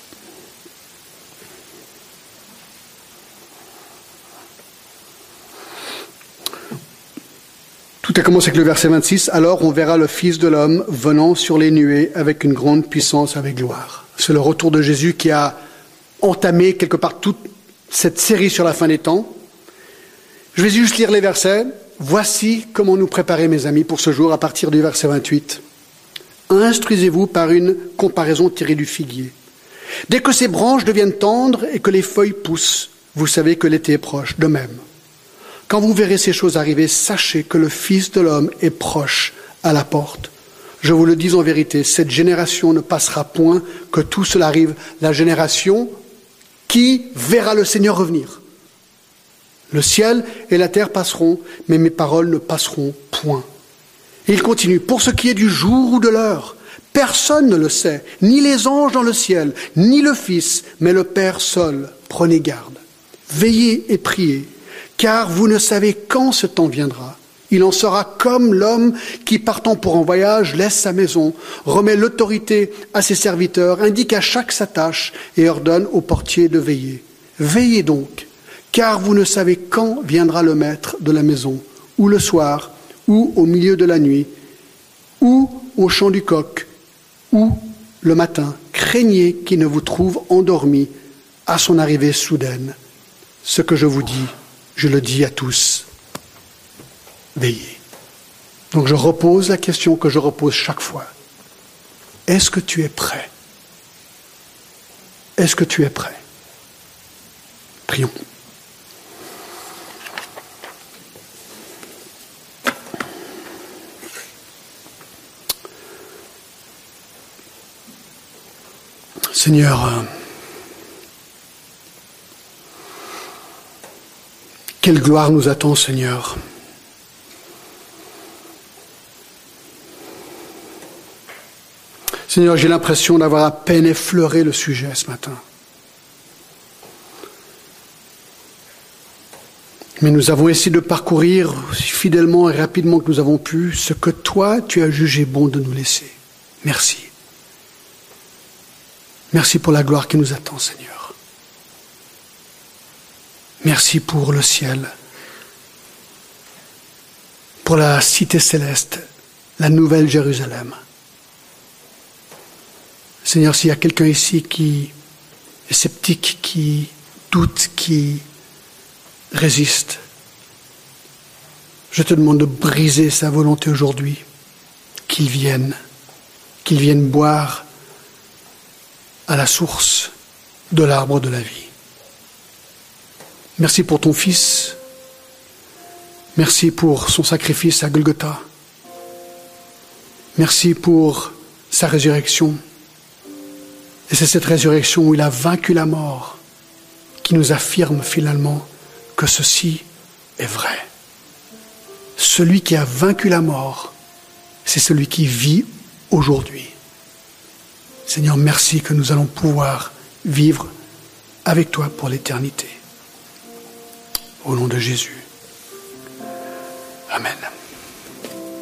Tout a commencé avec le verset vingt-six. Alors on verra le Fils de l'homme venant sur les nuées avec une grande puissance, avec gloire. C'est le retour de Jésus qui a entamé quelque part toute cette série sur la fin des temps. Je vais juste lire les versets. Voici comment nous préparer, mes amis, pour ce jour à partir du verset vingt-huit. Instruisez-vous par une comparaison tirée du figuier. Dès que ses branches deviennent tendres et que les feuilles poussent, vous savez que l'été est proche. De même, quand vous verrez ces choses arriver, sachez que le Fils de l'homme est proche à la porte. Je vous le dis en vérité, cette génération ne passera point que tout cela arrive. La génération qui verra le Seigneur revenir. Le ciel et la terre passeront, mais mes paroles ne passeront point. Et il continue, pour ce qui est du jour ou de l'heure, personne ne le sait, ni les anges dans le ciel, ni le Fils, mais le Père seul. Prenez garde, veillez et priez, car vous ne savez quand ce temps viendra. Il en sera comme l'homme qui, partant pour un voyage, laisse sa maison, remet l'autorité à ses serviteurs, indique à chaque sa tâche et ordonne au portier de veiller. Veillez donc, car vous ne savez quand viendra le maître de la maison, ou le soir, ou au milieu de la nuit, ou au chant du coq, ou le matin. Craignez qu'il ne vous trouve endormis à son arrivée soudaine. Ce que je vous dis, je le dis à tous. Veillez. Donc je repose la question que je repose chaque fois. Est-ce que tu es prêt? Est-ce que tu es prêt? Prions. Seigneur, euh, quelle gloire nous attend, Seigneur. Seigneur, j'ai l'impression d'avoir à peine effleuré le sujet ce matin. Mais nous avons essayé de parcourir aussi fidèlement et rapidement que nous avons pu ce que toi, tu as jugé bon de nous laisser. Merci. Merci pour la gloire qui nous attend, Seigneur. Merci pour le ciel, pour la cité céleste, la nouvelle Jérusalem. Seigneur, s'il y a quelqu'un ici qui est sceptique, qui doute, qui résiste, je te demande de briser sa volonté aujourd'hui, qu'il vienne, qu'il vienne boire à la source de l'arbre de la vie. Merci pour ton Fils. Merci pour son sacrifice à Golgotha. Merci pour sa résurrection. Et c'est cette résurrection où il a vaincu la mort qui nous affirme finalement que ceci est vrai. Celui qui a vaincu la mort, c'est celui qui vit aujourd'hui. Seigneur, merci que nous allons pouvoir vivre avec toi pour l'éternité. Au nom de Jésus. Amen.